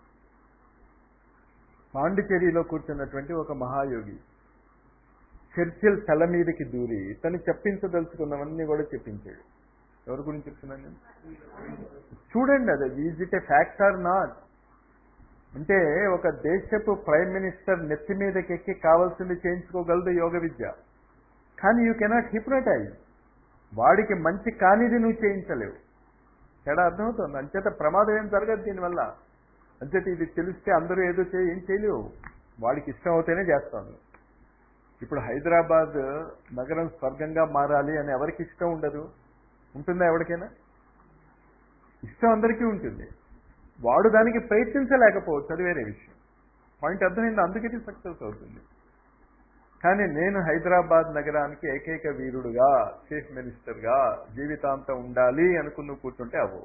పాండిచేరిలో కూర్చున్నటువంటి ఒక మహాయోగి చర్చిల్ తల మీదకి దూరి తను చెప్పించదలుచుకున్నవన్నీ కూడా చెప్పించాడు. ఎవరి గురించి చెప్తున్నాను నేను? చూడండి, అది is it a fact or not? అంటే ఒక దేశపు ప్రైమ్ మినిస్టర్ నెత్తి మీదకి ఎక్కి కావాల్సింది చేయించుకోగలదు యోగ విద్య. కానీ యూ కెనాట్ హిప్నటైజ్. వాడికి మంచి కానిది నువ్వు చేయించలేవు. తేడా అర్థమవుతుంది. అంచేత ప్రమాదం ఏం జరగదు దీనివల్ల. అంచేత ఇది తెలిస్తే అందరూ ఏదో ఏం చేయలేవు. వాడికి ఇష్టం అవుతేనే చేస్తాను. ఇప్పుడు హైదరాబాద్ నగరం స్వర్గంగా మారాలి అని ఎవరికి ఇష్టం ఉండదు? ఉంటుందా ఎవరికైనా? ఇష్టం అందరికీ ఉంటుంది. వాడు దానికి ప్రయత్నించలేకపోవచ్చు, అది వేరే విషయం. పాయింట్ అర్థమైంది. అందుకే ఇది సక్సెస్ అవుతుంది. కానీ నేను హైదరాబాద్ నగరానికి ఏకైక వీరుడుగా, చీఫ్ మినిస్టర్గా జీవితాంతం ఉండాలి అనుకుని కూర్చుంటే అవ్వవు.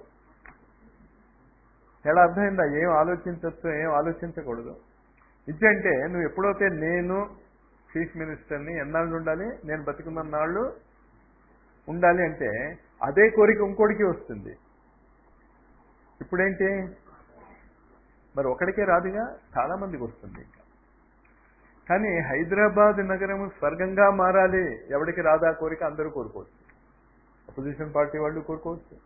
తేడా అర్థమైందా? ఏం ఆలోచించవచ్చు, ఏం ఆలోచించకూడదు. ఇదంటే నువ్వు ఎప్పుడైతే నేను చీఫ్ మినిస్టర్ని ఎన్నాళ్ళు ఉండాలి, నేను బతికున్న నాళ్ళు ఉండాలి అంటే అదే కోరిక ఇంకోటికి వస్తుంది. ఇప్పుడేంటి మరి ఒకడికే రాదుగా, చాలా మందికి వస్తుంది. ఇంకా కానీ హైదరాబాద్ నగరము స్వర్గంగా మారాలి, ఎవరికి రాదా కోరిక? అందరూ కోరుకోవచ్చు. అపోజిషన్ పార్టీ వాళ్ళు కోరుకోవచ్చు.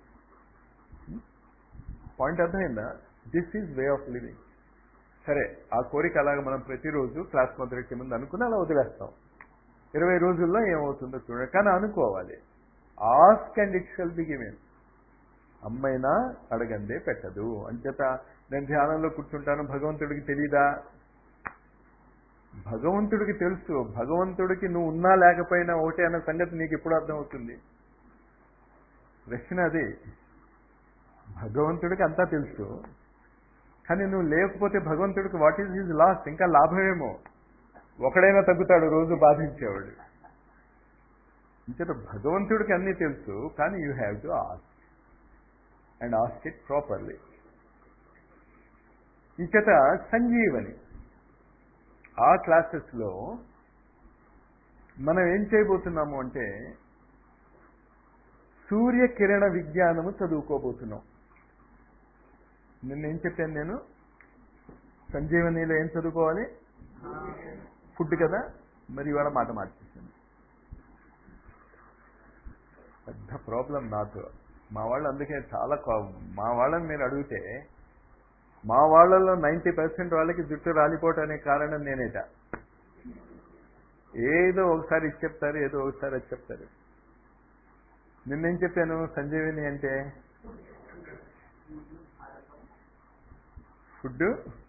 పాయింట్ అర్థమైందా? This is way of living. సరే, ఆ కోరిక అలాగ మనం ప్రతిరోజు క్లాస్ మొదలెట్టే ముందు అనుకుని అలా వదిలేస్తాం. 20 రోజుల్లో ఏమవుతుందో చూడండి. కానీ అనుకోవాలి. Ask and it shall be given. అమ్మైనా అడగందే పెట్టదు. అంచేత నేను ధ్యానంలో కూర్చుంటాను, భగవంతుడికి తెలీదా? భగవంతుడికి తెలుసు. భగవంతుడికి నువ్వు ఉన్నా లేకపోయినా ఒకటే అన్న సంగతి నీకు ఎప్పుడు అర్థమవుతుంది? ప్రశ్న అది. భగవంతుడికి అంతా తెలుసు, కానీ నువ్వు లేకపోతే భగవంతుడికి వాట్ ఈజ్ హిజ్ లాస్? ఇంకా లాభమేమో. ఒకడైనా తగ్గుతాడు రోజు బాధించేవాడు. ఇంకేత భగవంతుడికి అన్నీ తెలుసు, కానీ you have to ask and ask it properly. ఇంకేత సంజీవని ఆ క్లాసెస్లో మనం ఏం చేయబోతున్నాము అంటే సూర్యకిరణ విజ్ఞానము చదువుకోబోతున్నాం. నిన్నేం చెప్పాను నేను? సంజీవనిలో ఏం చదువుకోవాలి? ఫుడ్ కదా. మరి ఇవాళ మాట మార్చేసాను. పెద్ద ప్రాబ్లం నాతో. మా వాళ్ళు అందుకే చాలా మా వాళ్ళని మీరు అడిగితే మా వాళ్ళల్లో 90% వాళ్ళకి జుట్టు రాలిపోవటానికి కారణం నేనేట. ఏదో ఒకసారి ఇది చెప్తారు, ఏదో ఒకసారి అది చెప్తారు. నిన్నేం చెప్పాను? సంజీవిని అంటే ఫుడ్,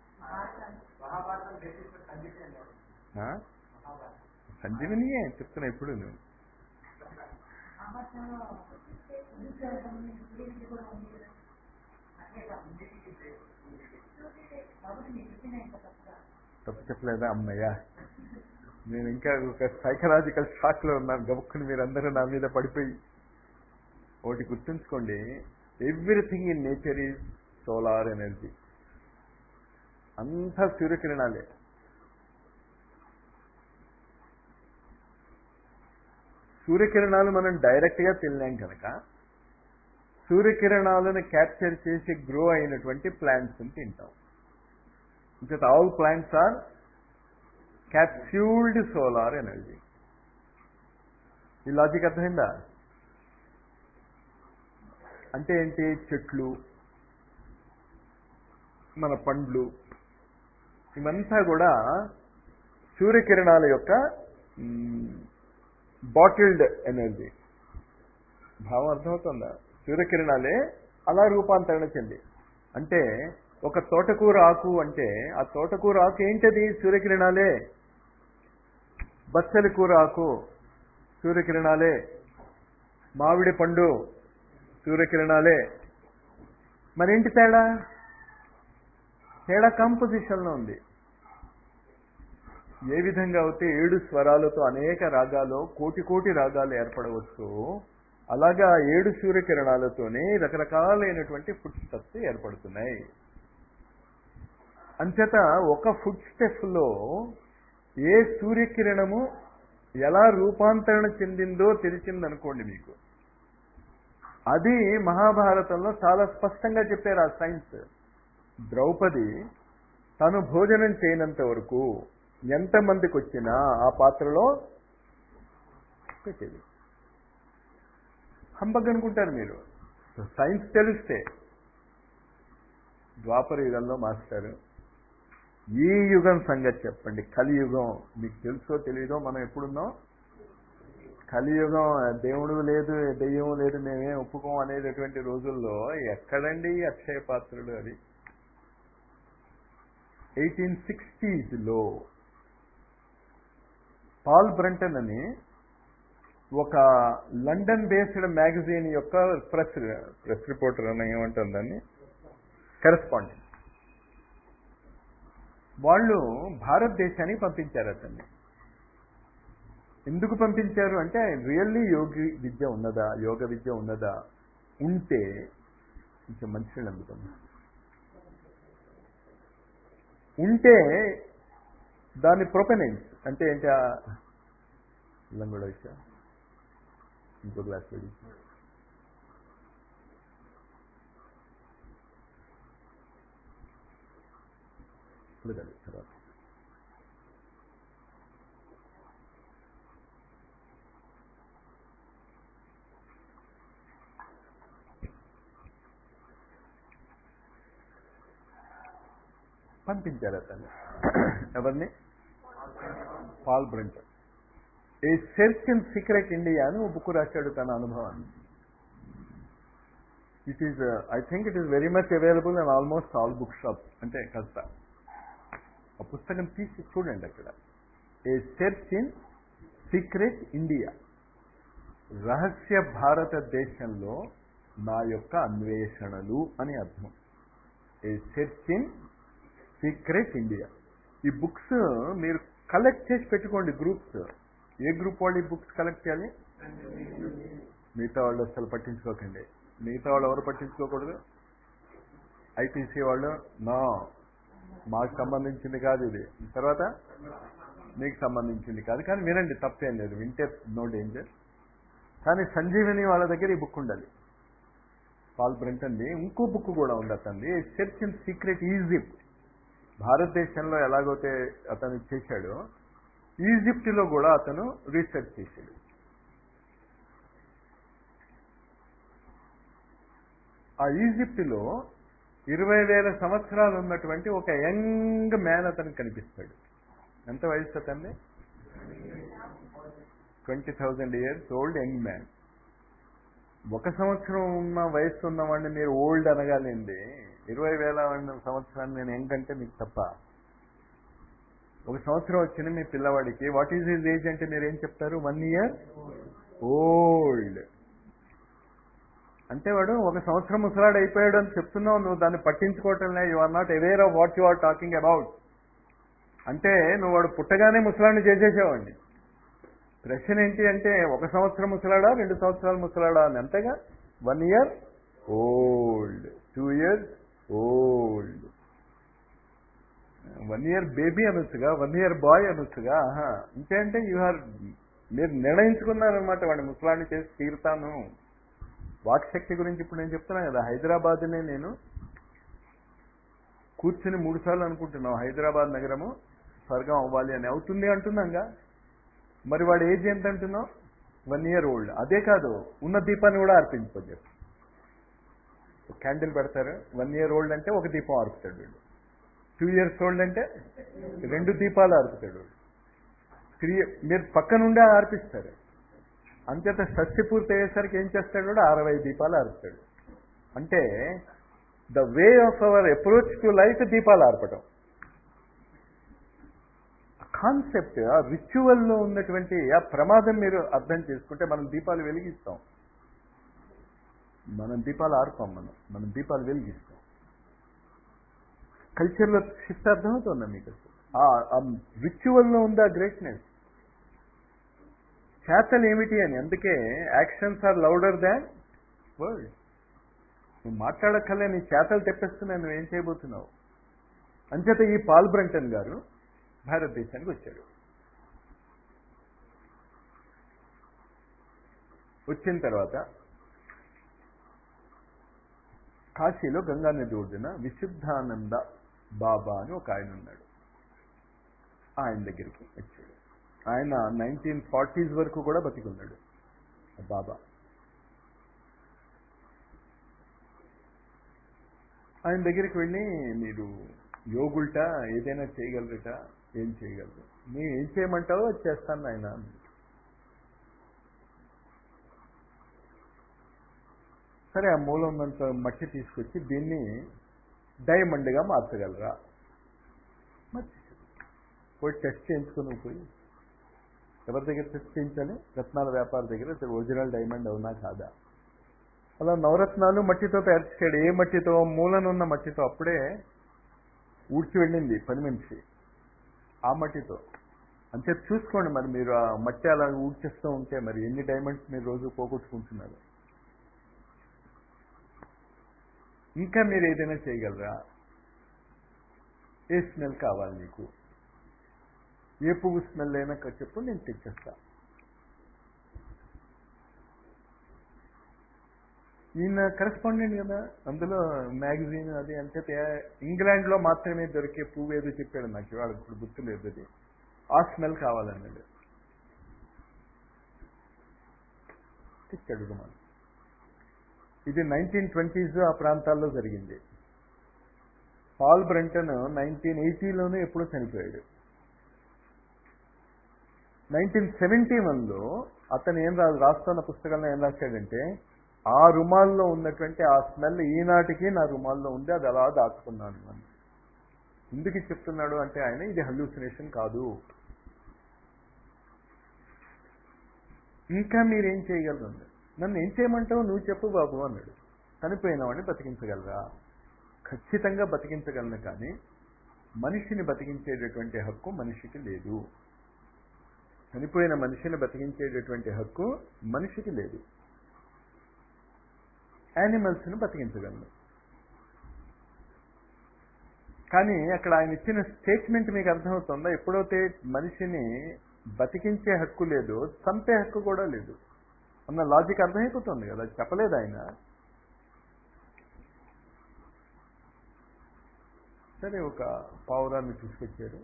సంజీవినియే చెప్తున్నా ఇప్పుడు నువ్వు. తప్పు చెప్పలేదా? అమ్మయ్యా, నేను ఇంకా ఒక సైకలాజికల్ షాక్ లో ఉన్నాను. గబుక్కుని మీరందరూ నా మీద పడిపోయి. ఒకటి గుర్తుంచుకోండి, everything in nature is solar energy. అంతా సూర్యకిరణాలే. సూర్యకిరణాలు మనం డైరెక్ట్గా తినలేం కనుక సూర్యకిరణాలను క్యాప్చర్ చేసి గ్రో అయినటువంటి ప్లాంట్స్ని తింటాం. Because all plants are capsuled solar energy. ఈ లాజిక్ అర్థమైందా? అంటే ఏంటి? చెట్లు, మన పండ్లు, ఇవంతా కూడా సూర్యకిరణాల యొక్క బాటిల్డ్ ఎనర్జీ. భావం అర్థమవుతుందా? సూర్యకిరణాలే అలా రూపాంతరణ చెంది. అంటే ఒక తోటకూర ఆకు అంటే ఆ తోటకూర ఆకు ఏంటది? సూర్యకిరణాలే. బచ్చలి కూర ఆకు సూర్యకిరణాలే. మామిడి పండు సూర్యకిరణాలే. మరేంటి తేడా? తేడా కాంపోజిషన్లో ఉంది. ఏ విధంగా అయితే 7 స్వరాలతో అనేక రాగాలు, కోటి రాగాలు ఏర్పడవచ్చు, అలాగా 7 సూర్యకిరణాలతోనే రకరకాలైనటువంటి ఫుడ్ స్టెప్స్ ఏర్పడుతున్నాయి. అంచేత ఒక ఫుడ్ స్టెప్లో ఏ సూర్యకిరణము ఎలా రూపాంతరణ చెందిందో తెలిసిందనుకోండి మీకు, అది మహాభారతంలో చాలా స్పష్టంగా చెప్పారు ఆ సైన్స్. ద్రౌపది తను భోజనం చేయనంత వరకు ఎంతమందికి వచ్చినా ఆ పాత్రలో పెట్టేది. హంబగ్ అనుకుంటారు మీరు, సైన్స్ తెలిస్తే. ద్వాపర యుగంలో మాస్టారు, ఈ యుగం సంగతి చెప్పండి. కలియుగం మీకు తెలుసో తెలియదో, మనం ఎప్పుడున్నాం? కలియుగం. దేవుడు లేదు, దెయ్యం లేదు, మేమేం ఒప్పుకోం అనేటటువంటి రోజుల్లో ఎక్కడండి అక్షయ పాత్రలు? అది 1860s పాల్ బ్రంటన్ అని ఒక లండన్ బేస్డ్ మ్యాగజైన్ యొక్క ప్రెస్ రిపోర్టర్ అని ఏమంటారు దాన్ని, కరెస్పాండెంట్, వాళ్ళు భారతదేశానికి పంపించారు అతన్ని. ఎందుకు పంపించారు అంటే, రియల్లీ యోగ విద్య ఉన్నదా? ఉంటే కొంచెం మంచిగా అందుతుంది. ఉంటే దాని ప్రొపెనెంట్స్ అంటే ఏంటి? ఇలా కూడా వచ్చా ఇంకో గ్లాస్ పెడి తర్వాత పంపించారు అతన్ని. ఎవరిని? Paul Brunton. A search in secret India అని ఒక బుక్ రాశాడు తన అనుభవాన్ని. I think it is very much available in almost all book shops. అంటే కాస్త ఆ పుస్తకం తీసి చూడండి అక్కడ. A search in secret India, రహస్య భారతదేశంలో నా యొక్క అన్వేషణలు అని అర్థం. A search in secret India. ఈ బుక్స్ మీరు కలెక్ట్ చేసి పెట్టుకోండి. గ్రూప్స్, ఏ గ్రూప్ వాళ్ళు ఈ బుక్స్ కలెక్ట్ చేయాలి? మిగతా వాళ్ళు అసలు పట్టించుకోకండి. మిగతా వాళ్ళు ఎవరు పట్టించుకోకూడదు? ఐటీసీ వాళ్ళు, నో మాకు సంబంధించింది కాదు ఇది. తర్వాత మీకు సంబంధించింది కాదు. కానీ వినండి, తప్పేం లేదు, వింటే నో డేంజర్. కానీ సంజీవిని వాళ్ళ దగ్గర ఈ బుక్ ఉండాలి. పాల్ బ్రంటన్ది ఇంకో బుక్ కూడా ఉంది అతనిది, సెర్చ్ ఇన్ సీక్రెట్ ఈజిప్ట్. భారతదేశంలో ఎలాగైతే అతను చేశాడో, ఈజిప్ట్లో కూడా అతను రీసెర్చ్ చేశాడు. ఆ ఈజిప్ట్లో 20,000 సంవత్సరాలు ఉన్నటువంటి ఒక యంగ్ మ్యాన్ అతనికి కనిపిస్తాడు. ఎంత వయసు అతన్ని? 20,000 years ఓల్డ్ యంగ్ మ్యాన్. 1 సంవత్సరం ఉన్న వయసు ఉన్నవాడిని మీరు ఓల్డ్ అనగాలండి. 20,000 సంవత్సరాన్ని నేను యంగ్ అంటే మీకు తప్ప. 1 సంవత్సరం వచ్చింది మీ పిల్లవాడికి, వాట్ ఈజ్ హిజ్ ఏజ్ అంటే మీరు ఏం చెప్తారు? 1 year ఓల్డ్ అంటే వాడు 1 సంవత్సరం ముసలాడు అయిపోయాడు అని చెప్తున్నావు, నువ్వు దాన్ని పట్టించుకోవటంలే. You are not aware of what you are talking about. అంటే నువ్వు వాడు పుట్టగానే ముసలాడిని చేసేసేవాడిని. ప్రశ్న ఏంటి అంటే 1 సంవత్సరం ముసలాడా 2 సంవత్సరాలు ముసలాడా అని. అంతేగా 1 year old, 2 years old. 1 year baby అనొచ్చుగా, 1 year బాయ్ అనొచ్చుగా. ఇంకేంటే మీరు నిర్ణయించుకున్నారనమాట వాడిని ముసలాడిని చేసి తీరుతాను. వాక్శక్తి గురించి ఇప్పుడు నేను చెప్తున్నాను కదా, హైదరాబాద్నే నేను కూర్చుని 3 సార్లు అనుకుంటున్నావు హైదరాబాద్ నగరము స్వర్గం అవ్వాలి అని. అవుతుంది అంటున్నాగా. మరి వాడు ఏజ్ ఎంత అంటున్నావు? 1 year ఓల్డ్. అదే కాదు, ఉన్న దీపాన్ని కూడా అర్పించుకోవచ్చు. క్యాండిల్ పెడతారు. 1 year ఓల్డ్ అంటే ఒక దీపం ఆర్పుతాడు వీడు. 2 years ఓల్డ్ అంటే 2 దీపాలు ఆర్పుతాడు వీడు. మీరు పక్కనుండే ఆర్పిస్తారు. అంచేత షష్ఠి పూర్తి అయ్యేసరికి ఏం చేస్తాడు? 60 దీపాలు ఆర్పుతాడు. అంటే the way of our approach to life దీపాలు ఆర్పటం. కాన్సెప్ట్, ఆ రిచువల్లో ఉన్నటువంటి ఆ ప్రమాదం మీరు అర్థం చేసుకుంటే మనం దీపాలు వెలిగిస్తాం. మనం దీపాలు ఆర్పం, మనం దీపాలు వెలిగిస్తాం. కల్చర్లో షిఫ్ట్ అర్థమవుతుందా మీకు? ఆ రిచువల్లో ఉంది ఆ గ్రేట్నెస్. చేతలు ఏమిటి అని. అందుకే actions are louder than word. నువ్వు మాట్లాడక్కర్లే, నీ చేతలు తెప్పిస్తున్నావు, నువ్వేం చేయబోతున్నావు. అంచేత ఈ పాల్ బ్రంటన్ గారు భారతదేశానికి వచ్చాడు. వచ్చిన తర్వాత కాశీలో గంగా నది ఒడ్డున విశుద్ధానంద బాబా అని ఒక ఆయన ఉన్నాడు. ఆయన దగ్గరికి వచ్చాడు. ఆయన 1940s వరకు కూడా బతికున్నాడు బాబా. ఆయన దగ్గరికి వెళ్ళి, మీరు యోగుల్ట ఏదైనా చేయగలరట, ఏం చేయగలరు, నేను ఏం చేయమంటావో అది చేస్తాను ఆయన. సరే, ఆ మూలం ఉన్నంత మట్టి తీసుకొచ్చి దీన్ని డైమండ్గా మార్చగలరా? పోయి టెస్ట్ చేయించుకుని పోయి ఎవరి దగ్గర టెస్ట్ చేయించాలి? రత్నాల వ్యాపారి దగ్గర. ఒరిజినల్ డైమండ్ అవునా కాదా? అలా నవరత్నాలు మట్టితో తయారు చేశాడు. ఏ మట్టితో? మూలనున్న మట్టితో. అప్పుడే ఊడ్చి వెళ్ళింది పని మనిషి ఆ మట్టితో. అంతే చూసుకోండి మరి, మీరు ఆ మట్టి అలా ఊడ్చేస్తూ ఉంటే మరి ఎన్ని డైమండ్స్ మీరు రోజు పోగొట్టుకుంటున్నారు. ఇంకా మీరు ఏదైనా చేయగలరా? ఏ స్మెల్ కావాలి నీకు? ఏ పువ్వు స్మెల్ అయినా చెప్పు, నేను తెచ్చేస్తా. ఈయన కరెస్పాండెంట్ కదా, అందులో మ్యాగజైన్ అది. అంటే ఇంగ్లాండ్లో మాత్రమే దొరికే పువ్వు ఏదో చెప్పాడు నాకు, ఇవాళ ఇప్పుడు గుర్తులేదు అది. ఆ స్మెల్ కావాలన్నాడు. తెచ్చాడు మనం. ఇది 1920s ఆ ప్రాంతాల్లో జరిగింది. పాల్ బ్రంటన్ 1980లోనే ఎప్పుడో చనిపోయాడు. 1971లో అతను ఏం రాస్తున్న పుస్తకంలో ఏం రాశాడంటే, ఆ రుమాల్లో ఉన్నటువంటి ఆ స్మెల్ ఈనాటికి నా రుమాల్లో ఉంది, అది అలా దాచుకున్నాను అని. ఎందుకు చెప్తున్నాడు అంటే ఆయన, ఇది హల్యూసినేషన్ కాదు. ఇంకా మీరేం చేయగలరు? నన్ను ఏం చేయమంటావు, నువ్వు చెప్పు బాబు అన్నాడు. చనిపోయిన వాడిని బతికించగలరా? ఖచ్చితంగా బతికించగలను, కానీ మనిషిని బతికించేటటువంటి హక్కు మనిషికి లేదు. చనిపోయిన మనిషిని బతికించేటటువంటి హక్కు మనిషికి లేదు. యానిమల్స్ని బతికించగలను. కానీ అక్కడ ఆయన ఇచ్చిన స్టేట్మెంట్ మీకు అర్థమవుతుందా? ఎప్పుడైతే మనిషిని బతికించే హక్కు లేదు, చంపే హక్కు కూడా లేదు అన్న లాజిక్ అర్థమైపోతుంది కదా. చెప్పలేదు ఆయన. సరే, ఒక పావురాన్ని తీసుకొచ్చారు,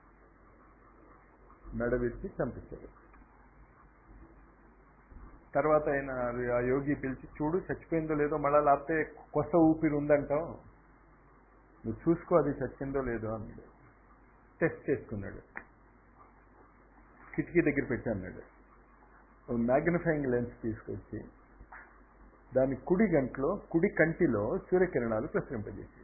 మెడవిచ్చి చంపించారు. తర్వాత ఆయన ఆ యోగి పిలిచి, చూడు చచ్చిపోయిందో లేదో, మళ్ళా లేకపోతే కొత్త ఊపిరి ఉందంటాం, నువ్వు చూసుకో అది చచ్చిందో లేదో అన్నాడు. టెస్ట్ చేసుకున్నాడు. కిటికీ దగ్గర పెట్టి అన్నాడు. మ్యాగ్నిఫైయింగ్ లెన్స్ తీసుకొచ్చి దాని కుడి కంటిలో సూర్యకిరణాలు ప్రసరింపజేసాడు.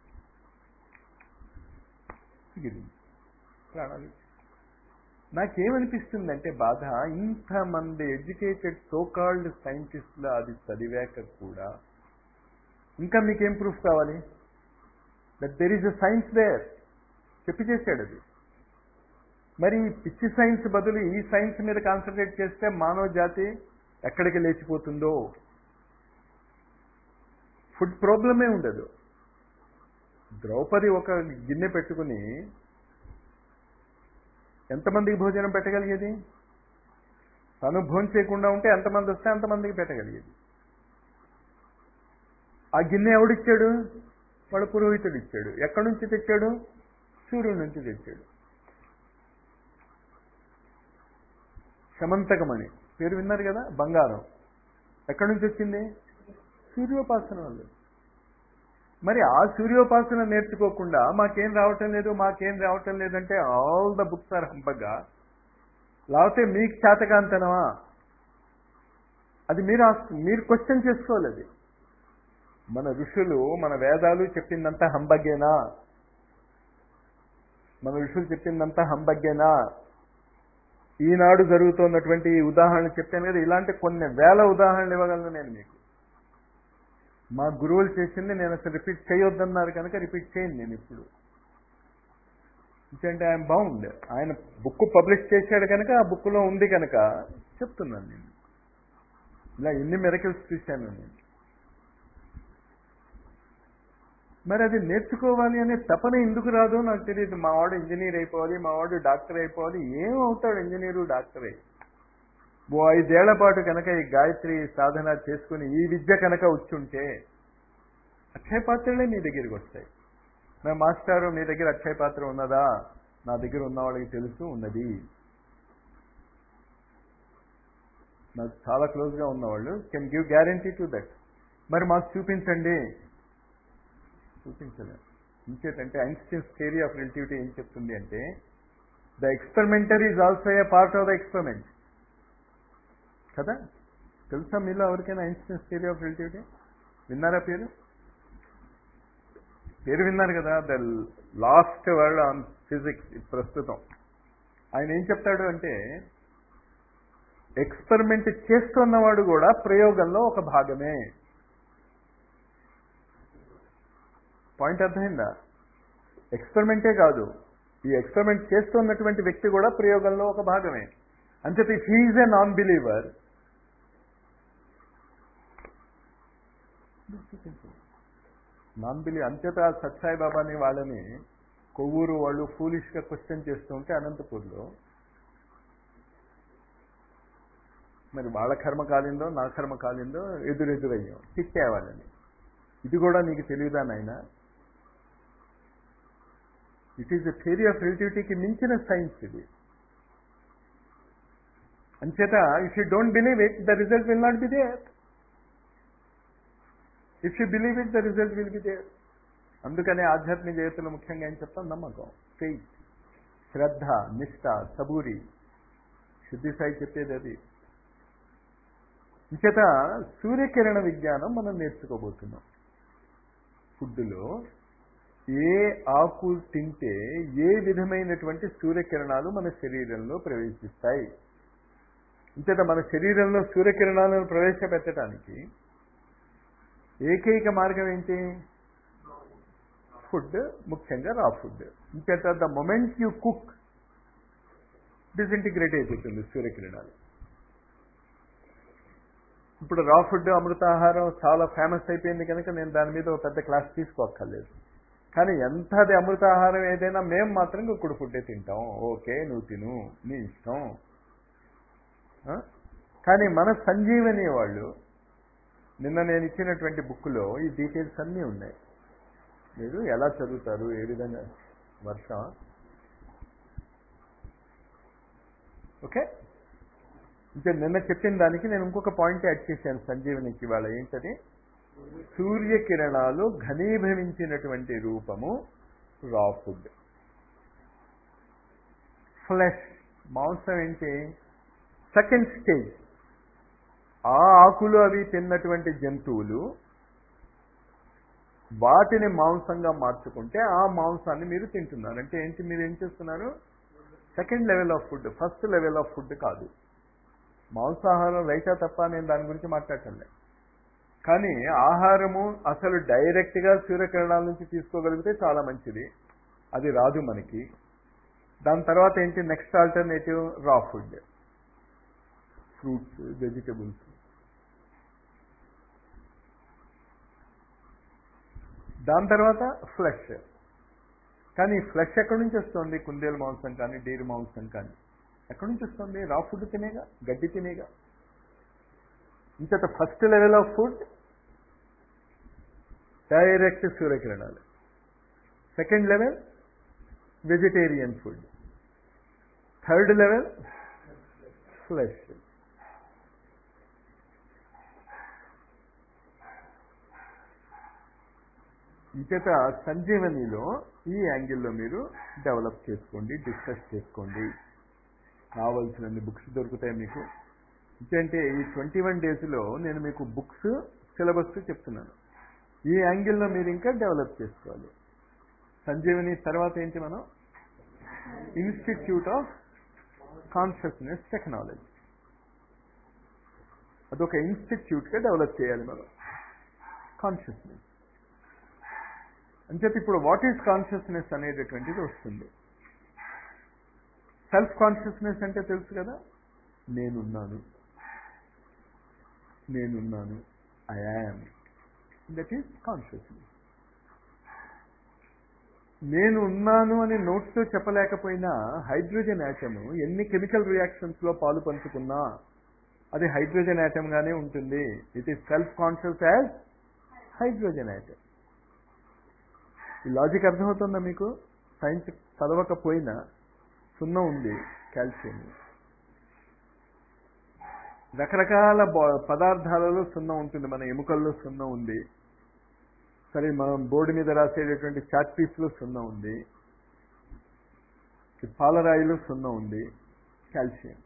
ప్రాణాలు. నాకేమనిపిస్తుందంటే బాధ, ఇంతమంది ఎడ్యుకేటెడ్ సోకాల్డ్ సైంటిస్టులు అది చదివాక కూడా ఇంకా మీకేం ప్రూఫ్ కావాలి? That there is a science there. చెప్పి చేశాడు అది. మరి ఈ పిచ్చి సైన్స్ బదులు ఈ సైన్స్ మీద కాన్సన్ట్రేట్ చేస్తే మానవ జాతి ఎక్కడికి లేచిపోతుందో. ఫుడ్ ప్రాబ్లమే ఉండదు. ద్రౌపది ఒక గిన్నె పెట్టుకుని ఎంతమందికి భోజనం పెట్టగలిగేది? తను భోజనం చేయకుండా ఉంటే ఎంతమంది వస్తే అంతమందికి పెట్టగలిగేది. ఆ గిన్నె ఎవడిచ్చాడు? వాడు పురోహితుడు ఇచ్చాడు. ఎక్కడి నుంచి తెచ్చాడు? సూర్యుడి నుంచి తెచ్చాడు. సమంతకమణి పేరు విన్నారు కదా, బంగారం ఎక్కడి నుంచి వచ్చింది? సూర్యోపాసన వల్ల. మరి ఆ సూర్యోపాసన నేర్చుకోకుండా మాకేం రావటం లేదంటే ఆల్ ద బుక్స్ ఆర్ హంపగా. లేకపోతే మీకు చేతకాంతనమా? అది మీరు క్వశ్చన్ చేసుకోవాలి. అది మన ఋషులు, మన వేదాలు చెప్పిందంతా హంబగ్గేనా? మన ఋషులు చెప్పిందంతా హంబగ్గేనా? ఈనాడు జరుగుతున్నటువంటి ఈ ఉదాహరణ చెప్పాను కదా, ఇలాంటి కొన్ని వేల ఉదాహరణలు ఇవ్వగలను నేను మీకు. మా గురువులు చేసింది నేను అసలు రిపీట్ చేయొద్దన్నారు కనుక రిపీట్ చేయను నేను ఇప్పుడు. ఎందుకంటే ఐఎమ్ బౌండ్. ఆయన బుక్ పబ్లిష్ చేశాడు కనుక ఆ బుక్లో ఉంది కనుక చెప్తున్నాను నేను. ఇలా ఎన్ని మిరకిల్స్ చూశాను నేను. మరి అది నేర్చుకోవాలి అనే తపన ఎందుకు రాదో నాకు తెలియదు. మా వాడు ఇంజనీర్ అయిపోవాలి, మా వాడు డాక్టర్ అయిపోవాలి. ఏమవుతాడు ఇంజనీరు, డాక్టర్ అయి? 5 ఏళ్ల పాటు కనుక ఈ గాయత్రి సాధన చేసుకుని ఈ విద్య కనుక వచ్చుంటే అక్షయ పాత్రలే మీ దగ్గరికి వస్తాయి. నా మాస్టారు మీ దగ్గర అక్షయ పాత్ర ఉన్నదా? నా దగ్గర ఉన్న వాళ్ళకి తెలుసు, ఉన్నది. నాకు చాలా క్లోజ్గా ఉన్నవాళ్ళు can give guarantee to that. మరి మాకు చూపించండి. చూపించలేదు. ఇంకేంటంటే ఐన్స్టీన్స్ థియరీ ఆఫ్ రిలేటివిటీ ఏం చెప్తుంది అంటే the experimenter is also a part of the experiment కదా. తెలుసా మీలో ఎవరికైనా ఐన్స్టీన్స్ థియరీ ఆఫ్ రిలేటివిటీ? విన్నారా పేరు విన్నారు కదా. The last word on physics ప్రస్తుతం. ఆయన ఏం చెప్తాడు అంటే ఎక్స్పెరిమెంట్ చేస్తున్నవాడు కూడా ప్రయోగంలో ఒక భాగమే. పాయింట్ అర్థమైందా? ఎక్స్పెరిమెంటే కాదు, ఈ ఎక్స్పెరిమెంట్ చేస్తున్నటువంటి వ్యక్తి కూడా ప్రయోగంలో ఒక భాగమే. అంచేత if he is a non believer, అంచేత సత్సాయి బాబాని వాళ్ళని కొవ్వూరు వాళ్ళు ఫూలిష్గా క్వశ్చన్ చేస్తూ ఉంటే అనంతపూర్లో, మరి వాళ్ళ కర్మ కాలిందో నా కర్మ కాలిందో ఎదురయ్యాం, తిట్టేవాళ్ళని. ఇది కూడా నీకు తెలియదా నాయన? It is a theory of రిలేటివిటీకి మించిన సైన్స్ ఇది. అంచేత if you don't believe it the result will not be there. If you believe it the result will be there. అందుకనే ఆధ్యాత్మిక జీవితంలో ముఖ్యంగా ఏం చెప్తాం? నమ్మకం, ఫెయిత్, శ్రద్ధ, నిష్ఠ, సబూరి. సిద్ధి సాయి చెప్పేది అది. ఇంచేత సూర్యకిరణ విజ్ఞానం మనం నేర్చుకోబోతున్నాం. ఫుడ్లో ఏ ఆకు తింటే ఏ విధమైనటువంటి సూర్యకిరణాలు మన శరీరంలో ప్రవేశిస్తాయి. ఇంచేత మన శరీరంలో సూర్యకిరణాలను ప్రవేశపెట్టడానికి ఏకైక మార్గం ఏంటి? ఫుడ్, ముఖ్యంగా రా ఫుడ్. ఇంచేత the moment you cook disintegrate అయిపోతుంది సూర్యకిరణాలు. ఇప్పుడు రా ఫుడ్, అమృతాహారం చాలా ఫేమస్ అయిపోయింది కనుక నేను దాని మీద ఒక పెద్ద క్లాస్ తీసుకోక్కర్లేదు. కానీ ఎంత అది అమృతాహారం ఏదైనా మేము మాత్రం కుక్కుడు ఫుడ్డే తింటాం. ఓకే, నువ్వు తిను, నీ ఇష్టం. కానీ మన సంజీవని వాళ్ళు, నిన్న నేను ఇచ్చినటువంటి బుక్లో ఈ డీటెయిల్స్ అన్నీ ఉన్నాయి. మీరు ఎలా చదువుతారు, ఏ విధంగా వర్షం. ఓకే, ఇంకా నిన్న చెప్పిన దానికి నేను ఇంకొక పాయింట్ యాడ్ చేశాను సంజీవనికి. వాళ్ళ ఏంటది? సూర్యకిరణాలు ఘనీభవించినటువంటి రూపము రా ఫుడ్. ఫ్లెష్, మాంసం ఏంటి? Second stage. ఆ ఆకులు అవి తిన్నటువంటి జంతువులు వాటిని మాంసంగా మార్చుకుంటే ఆ మాంసాన్ని మీరు తింటున్నారు. అంటే ఏంటి? మీరు ఏం చేస్తున్నారు? Second level of food, first level of food కాదు. మాంసాహారం రైటా తప్ప నేను దాని గురించి మాట్లాడటంలే. కానీ ఆహారము అసలు డైరెక్ట్గా సూర్యకిరణాల నుంచి తీసుకోగలిగితే చాలా మంచిది. అది రాదు మనకి. దాని తర్వాత ఏంటి? Next alternative raw food, fruits, vegetables. దాని తర్వాత ఫ్లెష్. కానీ ఫ్లెష్ ఎక్కడి నుంచి వస్తుంది? కుందేలు మాంసం కానీ డీరు మాంసం కానీ ఎక్కడి నుంచి వస్తుంది? రా ఫుడ్ తినేగా, గడ్డి తినేగా. ఇంత first level of food direct సూర్యకిరణాలు. Second level vegetarian food. Third level flesh. ఇంచేత సంజీవనిలో ఈ యాంగిల్లో మీరు డెవలప్ చేసుకోండి, డిస్కస్ చేసుకోండి. కావాల్సినన్ని బుక్స్ దొరుకుతాయి మీకు. ఇంకంటే ఈ 21 డేస్లో నేను మీకు బుక్స్, సిలబస్ చెప్తున్నాను. ఈ యాంగిల్లో మీరు ఇంకా డెవలప్ చేసుకోవాలి. సంజీవని తర్వాత ఏంటి? మనం ఇన్స్టిట్యూట్ ఆఫ్ కాన్షియస్నెస్ టెక్నాలజీ, అదొక ఇన్స్టిట్యూట్గా డెవలప్ చేయాలి మనం. కాన్షియస్నెస్ అంచేత ఇప్పుడు వాట్ ఈజ్ కాన్షియస్నెస్ అనేటటువంటిది వస్తుంది. సెల్ఫ్ కాన్షియస్నెస్ అంటే తెలుసు కదా, నేనున్నాను, నేనున్నాను, I am, that is consciousness. నేను ఉన్నాను అని నోట్స్తో చెప్పలేకపోయినా హైడ్రోజన్ యాటమ్ ఎన్ని కెమికల్ రియాక్షన్స్లో పాలు పంచుకున్నా అది హైడ్రోజన్ యాటమ్గానే ఉంటుంది. It is self conscious as hydrogen atom. ఈ లాజిక్ అర్థమవుతుందా మీకు? సైన్స్ చదవకపోయినా సున్నం ఉంది, కాల్షియం, రకరకాల పదార్థాలలో సున్నం ఉంటుంది. మన ఎముకల్లో సున్నం ఉంది. సరే, మనం బోర్డు మీద రాసేటటువంటి చాట్ పీస్లో సున్నం ఉంది, పాలరాయిలో సున్నం ఉంది, కాల్షియం.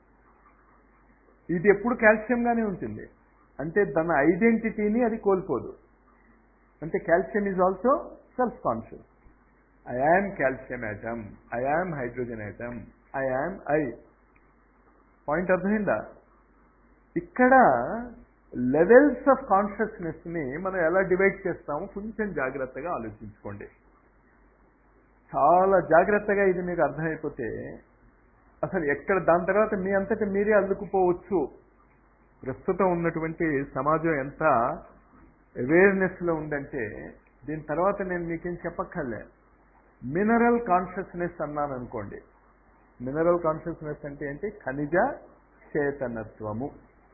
ఇది ఎప్పుడు కాల్షియంగానే ఉంటుంది. అంటే తన ఐడెంటిటీని అది కోల్పోదు. అంటే calcium is also self conscious. I am calcium atom, I am hydrogen atom, I am I. Point అర్థమైందా? ఇక్కడ లెవెల్స్ ఆఫ్ కాన్షియస్నెస్ని మనం ఎలా డివైడ్ చేస్తామో కొంచెం జాగ్రత్తగా ఆలోచించుకోండి. చాలా జాగ్రత్తగా ఇది మీకు అర్థమైపోతే అసలు ఎక్కడ దాని తర్వాత మీ అంతటా మీరే అల్లుకుపోవచ్చు. ప్రస్తుతం ఉన్నటువంటి సమాజం ఎంత అవేర్నెస్లో ఉందంటే దీని తర్వాత నేను మీకేం చెప్పక్కర్లే. మినరల్ కాన్షియస్నెస్ అన్నాను అనుకోండి. మినరల్ కాన్షియస్నెస్ అంటే ఏంటి? ఖనిజ చేతనత్వము.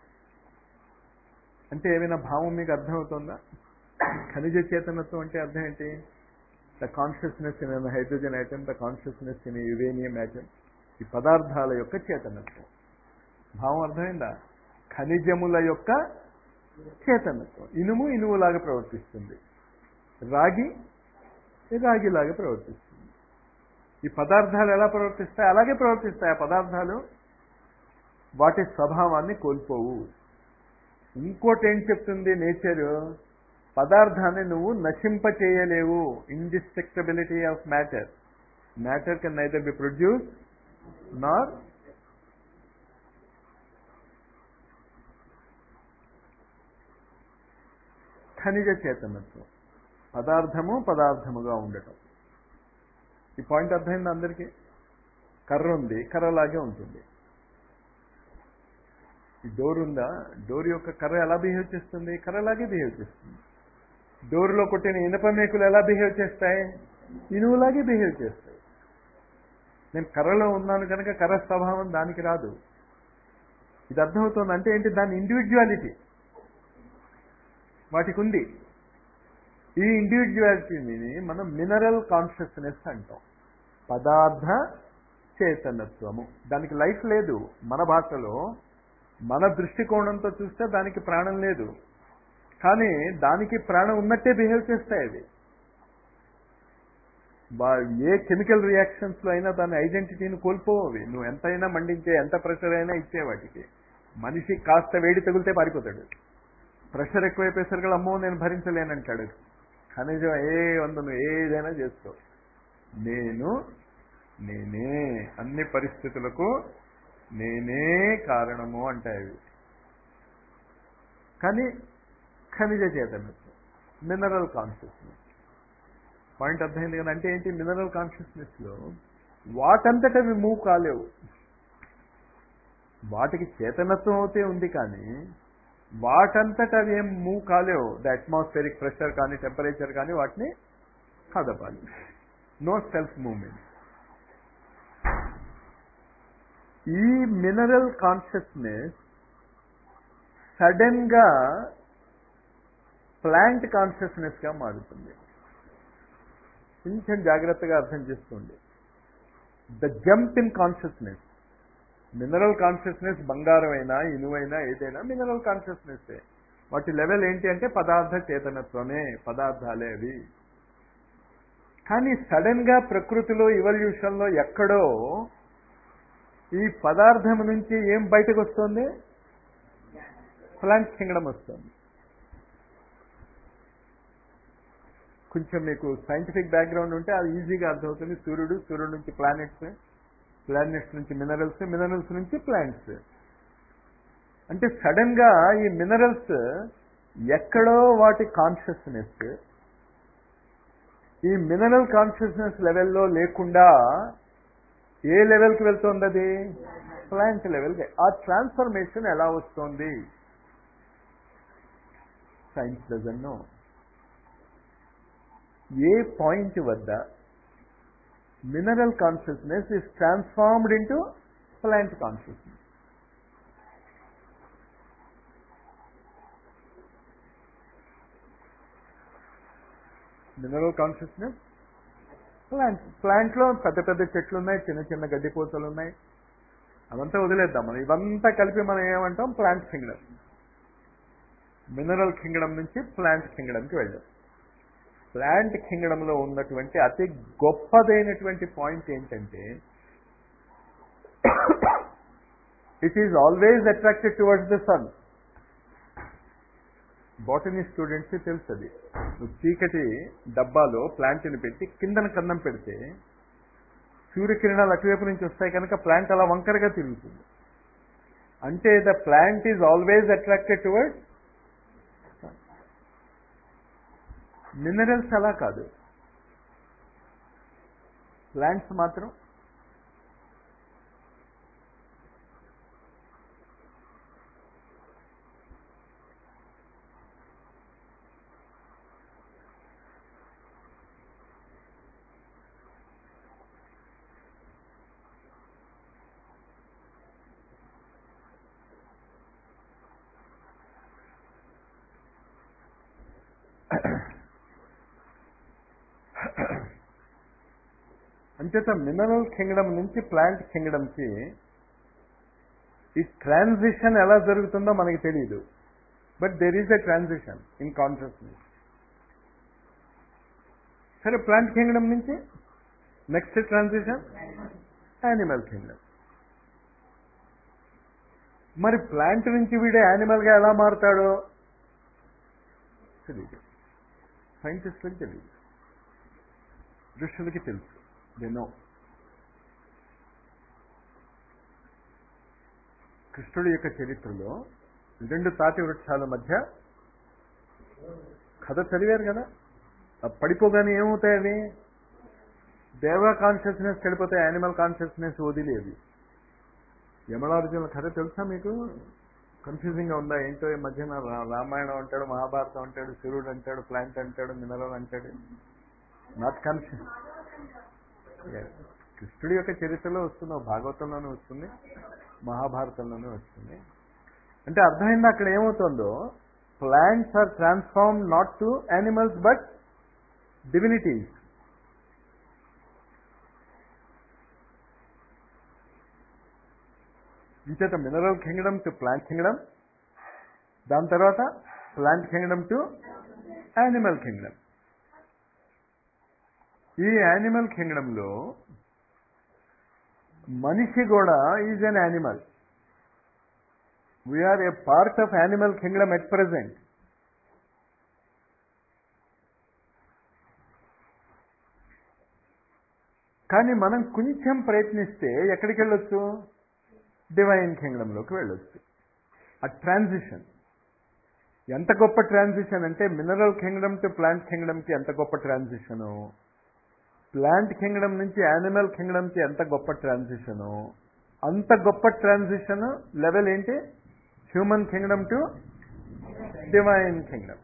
అంటే ఏమైనా భావం మీకు అర్థమవుతుందా? ఖనిజ చేతనత్వం అంటే అర్థం ఏంటి? The consciousness in hydrogen atom, the consciousness in uranium atom. ఈ పదార్థాల యొక్క చేతనత్వం. భావం అర్థమైందా? ఖనిజముల యొక్క చేతనత్వం. ఇనుము ఇనుములాగా ప్రవర్తిస్తుంది, రాగి రాగిలాగా ప్రవర్తిస్తుంది. ఈ పదార్థాలు ఎలా ప్రవర్తిస్తాయి? అలాగే ప్రవర్తిస్తాయి. ఆ పదార్థాలు వాటి స్వభావాన్ని కోల్పోవు. ఇంకోటి ఏం చెప్తుంది నేచరు? పదార్థాన్ని నువ్వు నశింప చేయలేవు. Indestructibility of matter. Matter can neither be produce nor ఖనిజ చేతనత్వం. పదార్థము పదార్థముగా ఉండటం. ఈ పాయింట్ అర్థమైంది అందరికీ? కర్ర ఉంది, కర్రలాగే ఉంటుంది. ఈ డోర్ ఉందా, డోర్ యొక్క కర్ర ఎలా బిహేవ్ చేస్తుంది? కర్రలాగే బిహేవ్ చేస్తుంది. డోర్లో కొట్టిన ఇనప మేకులు ఎలా బిహేవ్ చేస్తాయి? ఇనువులాగే బిహేవ్ చేస్తాయి. నేను కర్రలో ఉన్నాను కనుక కర్ర స్వభావం దానికి రాదు. ఇది అర్థమవుతుంది. అంటే ఏంటి? దాని ఇండివిజువాలిటీ వాటికి ఉంది. ఈ ఇండివిజువాలిటీని మనం మినరల్ కాన్షియస్నెస్ అంటాం. పదార్థ చేతనత్వము. దానికి లైఫ్ లేదు. మన భాషలో మన దృష్టికోణంతో చూస్తే దానికి ప్రాణం లేదు. కానీ దానికి ప్రాణం ఉన్నట్టే బిహేవ్ చేస్తాయి అవి. ఏ కెమికల్ రియాక్షన్స్లో అయినా దాని ఐడెంటిటీని కోల్పోవి. నువ్వు ఎంతైనా మండించే, ఎంత ప్రెషర్ అయినా ఇచ్చే వాటికి. మనిషి కాస్త వేడి తగిలితే పారిపోతాడు. ప్రెషర్ ఎక్కువైపోయేసరికి అమ్మో నేను భరించలేనంటాడు. ఖనిజం నువ్వు ఏదైనా చేసుకో, నేనే అన్ని పరిస్థితులకు నేనే కారణము అంటాయి. కానీ ఖనిజ చైతన్యత్వం, మినరల్ కాన్షియస్నెస్. పాయింట్ అర్థమైంది కదా? అంటే ఏంటి? మినరల్ కాన్షియస్నెస్లో వాటంతట అవి మూవ్ కాలేవు. వాటికి చేతనత్వం అయితే ఉంది, కానీ వాటంతట అవి ఏం మూవ్ కాలేవు. ద అట్మాస్ఫియరిక్ ప్రెషర్ కానీ టెంపరేచర్ కానీ వాటిని కదపాలి. No self movement. ఈ మినరల్ కాన్షియస్నెస్ సడన్ గా ప్లాంట్ కాన్షియస్నెస్ గా మారుతుంది. కొంచెం జాగ్రత్తగా అర్థం చేసుకోండి. The jump in consciousness, mineral consciousness బంగారం అయినా ఇనువైనా ఏదైనా మినరల్ కాన్షియస్నెస్. వాటి లెవెల్ ఏంటి అంటే పదార్థ చేతనత్వమే, పదార్థాలే అవి. కానీ సడన్ గా ప్రకృతిలో ఇవల్యూషన్లో ఎక్కడో ఈ పదార్థం నుంచి ఏం బయటకు వస్తుంది? ప్లాంట్ కింగ్డమ్ వస్తుంది. కొంచెం మీకు సైంటిఫిక్ బ్యాక్గ్రౌండ్ ఉంటే అది ఈజీగా అర్థమవుతుంది. సూర్యుడు నుంచి ప్లానెట్స్, ప్లానెట్స్ నుంచి మినరల్స్, మినరల్స్ నుంచి ప్లాంట్స్. అంటే సడన్ గా ఈ మినరల్స్ ఎక్కడో వాటి కాన్షియస్నెస్ ఈ మినరల్ కాన్షియస్నెస్ లెవెల్లో లేకుండా ఏ లెవెల్కి వెళ్తుంది? అది ప్లాంట్ లెవెల్కి. ఆ ట్రాన్స్ఫర్మేషన్ ఎలా వస్తుంది? Science doesn't know. ఏ పాయింట్ వద్ద mineral consciousness is transformed into plant consciousness? Mineral consciousness ప్లాంట్లో పెద్ద పెద్ద చెట్లు ఉన్నాయి, చిన్న చిన్న గడ్డిపోతలు ఉన్నాయి. అదంతా వదిలేద్దాం. మనం ఇవంతా కలిపి మనం ఏమంటాం? Plant kingdom. మినరల్ కింగ్డమ్ నుంచి ప్లాంట్ కింగ్డమ్కి వెళ్ళాం. ప్లాంట్ కింగ్డమ్లో ఉన్నటువంటి అతి గొప్పదైనటువంటి పాయింట్ ఏంటంటే it is always attracted towards the sun. Botany స్టూడెంట్స్కి తెలుస్తుంది. నువ్వు చీకటి డబ్బాలో ప్లాంట్ని పెట్టి కిందన కన్నం పెడితే సూర్యకిరణాలు అటువైపు నుంచి వస్తాయి కనుక ప్లాంట్ అలా వంకరగా తిరుగుతుంది. అంటే the plant is always attracted towards. Minerals అలా కాదు, ప్లాంట్స్ మాత్రం అంచేత మినరల్ కింగ్డమ్ నుంచి ప్లాంట్ కింగ్డమ్కి ఈ ట్రాన్సిషన్ ఎలా జరుగుతుందో మనకి తెలియదు. But there is a transition in consciousness. సరే, ప్లాంట్ కింగ్డమ్ నుంచి నెక్స్ట్ ట్రాన్సిషన్ యానిమల్ కింగ్డమ్. మరి ప్లాంట్ నుంచి వీడే యానిమల్గా ఎలా మారుతాడో తెలియదు. సైంటిస్టులకి తెలియదు, ఋషులకి తెలుసు. They know. కృష్ణుడి యొక్క చరిత్రలో రెండు తాటి వృక్షాల మధ్య కథ చదివారు కదా. పడిపోగానే ఏమవుతాయి అవి? దేవ కాన్షియస్నెస్ చెడిపోతాయి, యానిమల్ కాన్షియస్నెస్ వదిలేవి. యమలార్జునుల కథ తెలుసా మీకు? కన్ఫ్యూజింగ్గా ఉందా? ఏంటో ఈ మధ్యన రామాయణం అంటాడు, మహాభారతం అంటాడు, సూర్యుడు అంటాడు, ప్లాంట్ అంటాడు, మినరల్ అంటాడు. Not confuse. కృష్ణుడి యొక్క చరిత్రలో వస్తుంది, భాగవతంలోనే వస్తుంది, మహాభారతంలోనే వస్తుంది. అంటే అర్థమైంది అక్కడ ఏమవుతుందో? Plants are transform not to animals but divinities. ఇంచేత mineral kingdom to plant kingdom, దాని తర్వాత plant kingdom to animal kingdom. ఈ యానిమల్ కింగ్డమ్లో మనిషి కూడా is an animal. We are a part of animal kingdom at present. కానీ మనం కొంచెం ప్రయత్నిస్తే ఎక్కడికి వెళ్ళొచ్చు? డివైన్ కింగ్డమ్లోకి వెళ్ళొచ్చు. ఆ ట్రాన్సిషన్ ఎంత గొప్ప ట్రాన్సిషన్ అంటే, మినరల్ కింగ్డమ్ టు ప్లాంట్ కింగ్డమ్కి ఎంత గొప్ప ట్రాన్సిషను, ప్లాంట్ కింగ్డమ్ నుంచి యానిమల్ కింగ్డమ్కి ఎంత గొప్ప ట్రాన్సిషను, అంత గొప్ప ట్రాన్సిషన్ లెవెల్ ఏంటి? Human kingdom to divine kingdom.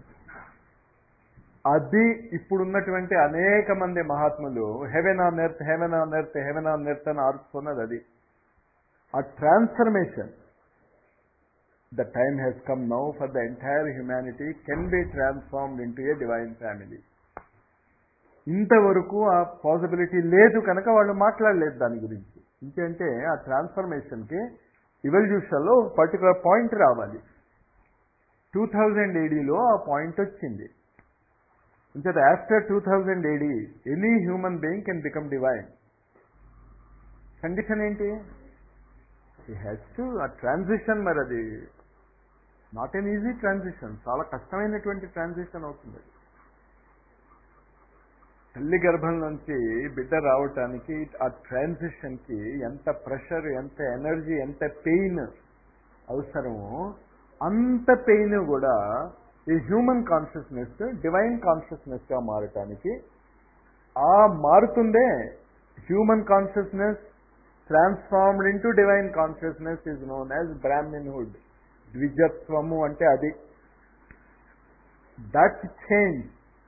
అది ఇప్పుడున్నటువంటి అనేక మంది మహాత్ములు heaven on earth, heaven on earth, heaven on earth అని ఆరుతున్నది. అది ఆ transformation. The time has come now for the entire humanity can be transformed into a divine family. ఇంతవరకు ఆ పాసిబిలిటీ లేదు కనుక వాళ్ళు మాట్లాడలేదు దాని గురించి. ఇంకేంటే ఆ ట్రాన్స్ఫర్మేషన్కి ఇవల్యూషన్లో పర్టికులర్ పాయింట్ రావాలి. 2000 ADలో ఆ పాయింట్ వచ్చింది. ఇంకేత after 2000 AD any human being can become divine. Condition ఏంటి? హీ హ్యాస్ టు ఆ ట్రాన్సిషన్. మరి అది నాట్ ఎన్ ఈజీ ట్రాన్సిషన్, చాలా కష్టమైనటువంటి ట్రాన్సిషన్ అవుతుంది. తల్లి గర్భం నుంచి బిడ్డ రావటానికి ఆ ట్రాన్సిషన్కి ఎంత ప్రెషర్, ఎంత ఎనర్జీ, ఎంత పెయిన్ అవసరమో అంత పెయిన్ కూడా ఈ హ్యూమన్ కాన్షియస్నెస్ డివైన్ కాన్షియస్నెస్గా మారటానికి ఆ మారుతుందే. Human consciousness transformed into divine consciousness is known as Brahminhood. ద్విజత్వము అంటే అది. That change.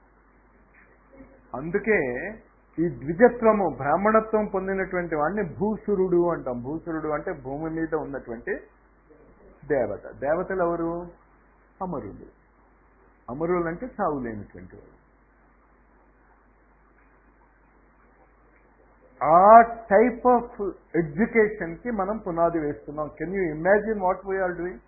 అందుకే ఈ ద్విజత్వము, బ్రాహ్మణత్వం పొందినటువంటి వాడిని భూసురుడు అంటాం. భూసురుడు అంటే భూమి మీద ఉన్నటువంటి దేవత. దేవతలు ఎవరు? అమరులు. అమరులు అంటే చావు లేనటువంటి వారు. ఆ టైప్ ఆఫ్ ఎడ్యుకేషన్కి మనం పునాది వేస్తున్నాం. Can you imagine what we are doing?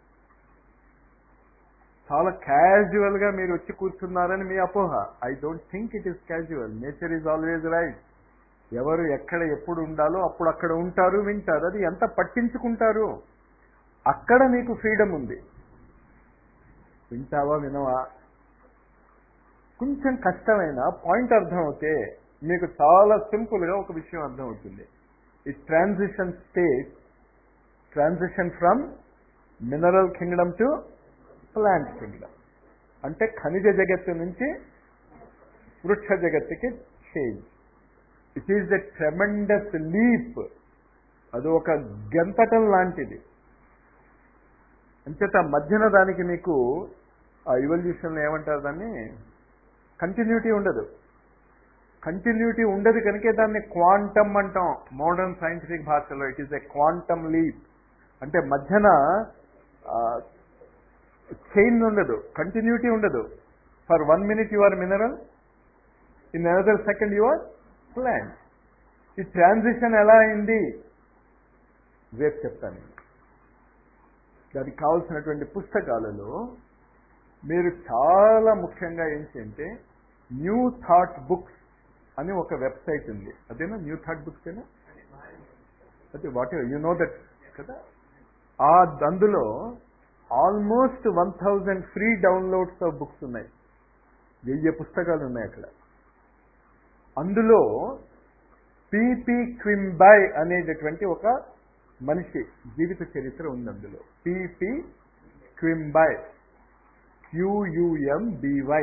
చాలా క్యాజువల్గా మీరు వచ్చి కూర్చున్నారని మీ అపోహ. I don't think it is casual. Nature is always right. ఎవరు ఎక్కడ ఎప్పుడు ఉండాలో అప్పుడు అక్కడ ఉంటారు, వింటారు. అది ఎంత పట్టించుకుంటారు. అక్కడ మీకు ఫ్రీడమ్ ఉంది. వింటావా వినవా, కొంచెం కష్టమైన పాయింట్ అర్థం అవుతే మీకు చాలా సింపుల్గా ఒక విషయం అర్థమవుతుంది. ఈ transition state, transition from mineral kingdom to plant kingdom అంటే ఖనిజ జగత్తు నుంచి వృక్ష జగత్తుకి change. It is a tremendous leap. అది ఒక గెంతటం లాంటిది. అంచేత మధ్యన దానికి మీకు ఆ ఇవల్యూషన్లో ఏమంటారు దాన్ని? కంటిన్యూటీ ఉండదు. కంటిన్యూటీ ఉండదు కనుక దాన్ని క్వాంటమ్ అంటాం మోడర్న్ సైంటిఫిక్ భాషలో. It is a quantum leap. అంటే మధ్యన చైన్ ఉండదు, కంటిన్యూటీ ఉండదు. For 1 minute you are mineral, in another second you are plant. ఈ ట్రాన్సిషన్ ఎలా అయింది రేపు చెప్తాను. దానికి కావాల్సినటువంటి పుస్తకాలలో మీరు చాలా ముఖ్యంగా ఏంటంటే న్యూ థాట్ బుక్స్ అని ఒక వెబ్సైట్ ఉంది. అదేనా న్యూ థాట్ బుక్స్ ఏనా? అదే వాట్ యు నో దట్ కదా. అందులో almost 1000 free downloads of books ఉన్నాయి. 1000 పుస్తకాలు ఉన్నాయి అక్కడ. అందులో పిపి క్వింబై అనేటటువంటి ఒక మనిషి జీవిత చరిత్ర ఉంది. అందులో పిపి క్వింబై, QUMBY,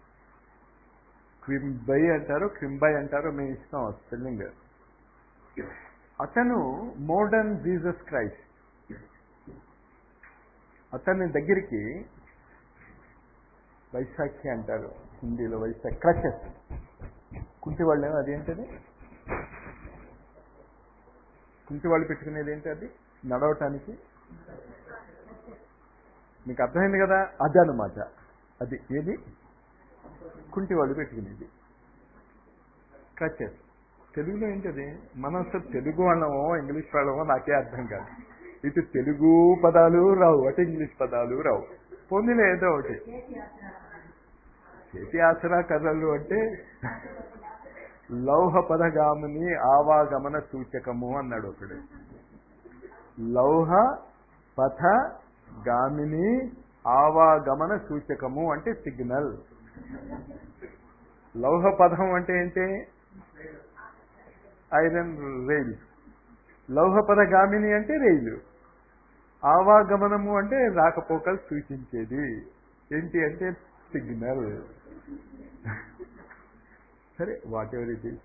క్వింబై అంటారు, క్వింబై అంటారు, మీ ఇష్టం స్పెల్లింగ్. అతను మోడర్న్ జీసస్ క్రైస్ట్. అతని దగ్గరికి వైశాఖి అంటారు హిందీలో, వైశాఖి క్రచెస్, కుంటి వాళ్ళు ఏమో అదేంటది, కుంటి వాళ్ళు పెట్టుకునేది ఏంటి అది నడవటానికి? మీకు అర్థమైంది కదా, అదనమాట. అది ఏది కుంటి వాళ్ళు పెట్టుకునేది క్రచెస్. తెలుగులో ఏంటది? మనం అసలు తెలుగు వాళ్ళమో ఇంగ్లీష్ వాళ్ళమో నాకే అర్థం కాదు. ఇటు తెలుగు పదాలు రావు, అటు ఇంగ్లీష్ పదాలు రావు. పోనీలే ఏదో ఒకటి. చేతి ఆసరా కర్రలు అంటే లౌహ పదగామిని ఆవాగమన సూచకము అన్నాడు ఒకడు. లౌహ పథ గామిని ఆవాగమన సూచకము అంటే సిగ్నల్. లౌహ పథం అంటే ఏంటి? Iron rail. లౌహ పథ గామిని అంటే రైలు. ఆవాగమనము అంటే రాకపోకలు సూచించేది. ఏంటి అంటే సిగ్నల్. సరే, వాట్ ఎవర్ ఇట్ ఈస్.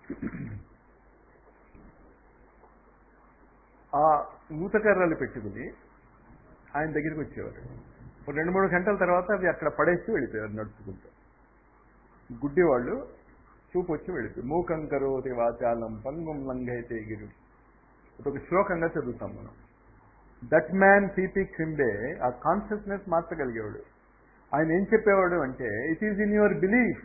ఆ ఊతకర్రలు పెట్టుకుని ఆయన దగ్గరికి వచ్చేవారు. 2-3 గంటల తర్వాత అవి అక్కడ పడేసి వెళ్ళిపోయారు నడుచుకుంటూ. గుడ్డి వాళ్ళు చూపు వచ్చి వెళ్ళిపోయి. మూకం కరోతి వాచాలం పంగం లంఘైతే గిరు. ఒక శ్లోకంగా చదువుతాం మనం. దట్ మ్యాన్ పీపీ క్రింబే ఆ కాన్షియస్నెస్ మార్చగలిగేవాడు. ఆయన ఏం చెప్పేవాడు అంటే, it is in your belief.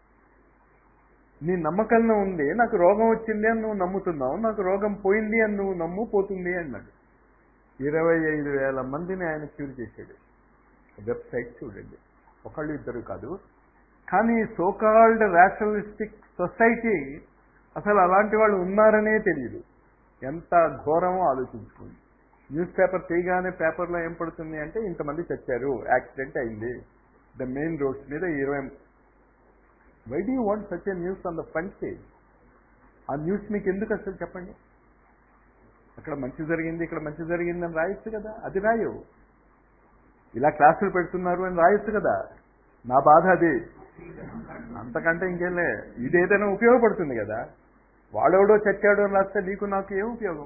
నీ నమ్మకంలో ఉంది. నాకు రోగం వచ్చింది అని నువ్వు నమ్ముతున్నావు, నాకు రోగం పోయింది అని నువ్వు నమ్ము, పోతుంది అన్నాడు. 25,000 మందిని ఆయన క్యూర్ చేశాడు. వెబ్సైట్ చూడండి, ఒకళ్ళు ఇద్దరు కాదు. కానీ సోకాల్డ్ రేషనలిస్టిక్ సొసైటీ అసలు అలాంటి వాళ్ళు ఉన్నారనే తెలియదు. ఎంత ఘోరమో ఆలోచించుకోండి. న్యూస్ పేపర్ తీయగానే పేపర్లో ఏం పడుతుంది అంటే, ఇంతమంది చచ్చారు, యాక్సిడెంట్ అయింది, ద మెయిన్ రోడ్స్ మీద 20. Why do you want such a news on the front page? ఆ న్యూస్ మీకు ఎందుకు అసలు చెప్పండి? అక్కడ మంచి జరిగింది, ఇక్కడ మంచి జరిగింది అని రాయొచ్చు కదా. అది రాయవు. ఇలా క్లాసులు పెడుతున్నారు అని రాయొచ్చు కదా. నా బాధ అది. అంతకంటే ఇంకేంలే. ఇదేదైనా ఉపయోగపడుతుంది కదా. వాడెవడో చచ్చాడు అని రాస్తే నీకు నాకు ఏం ఉపయోగం?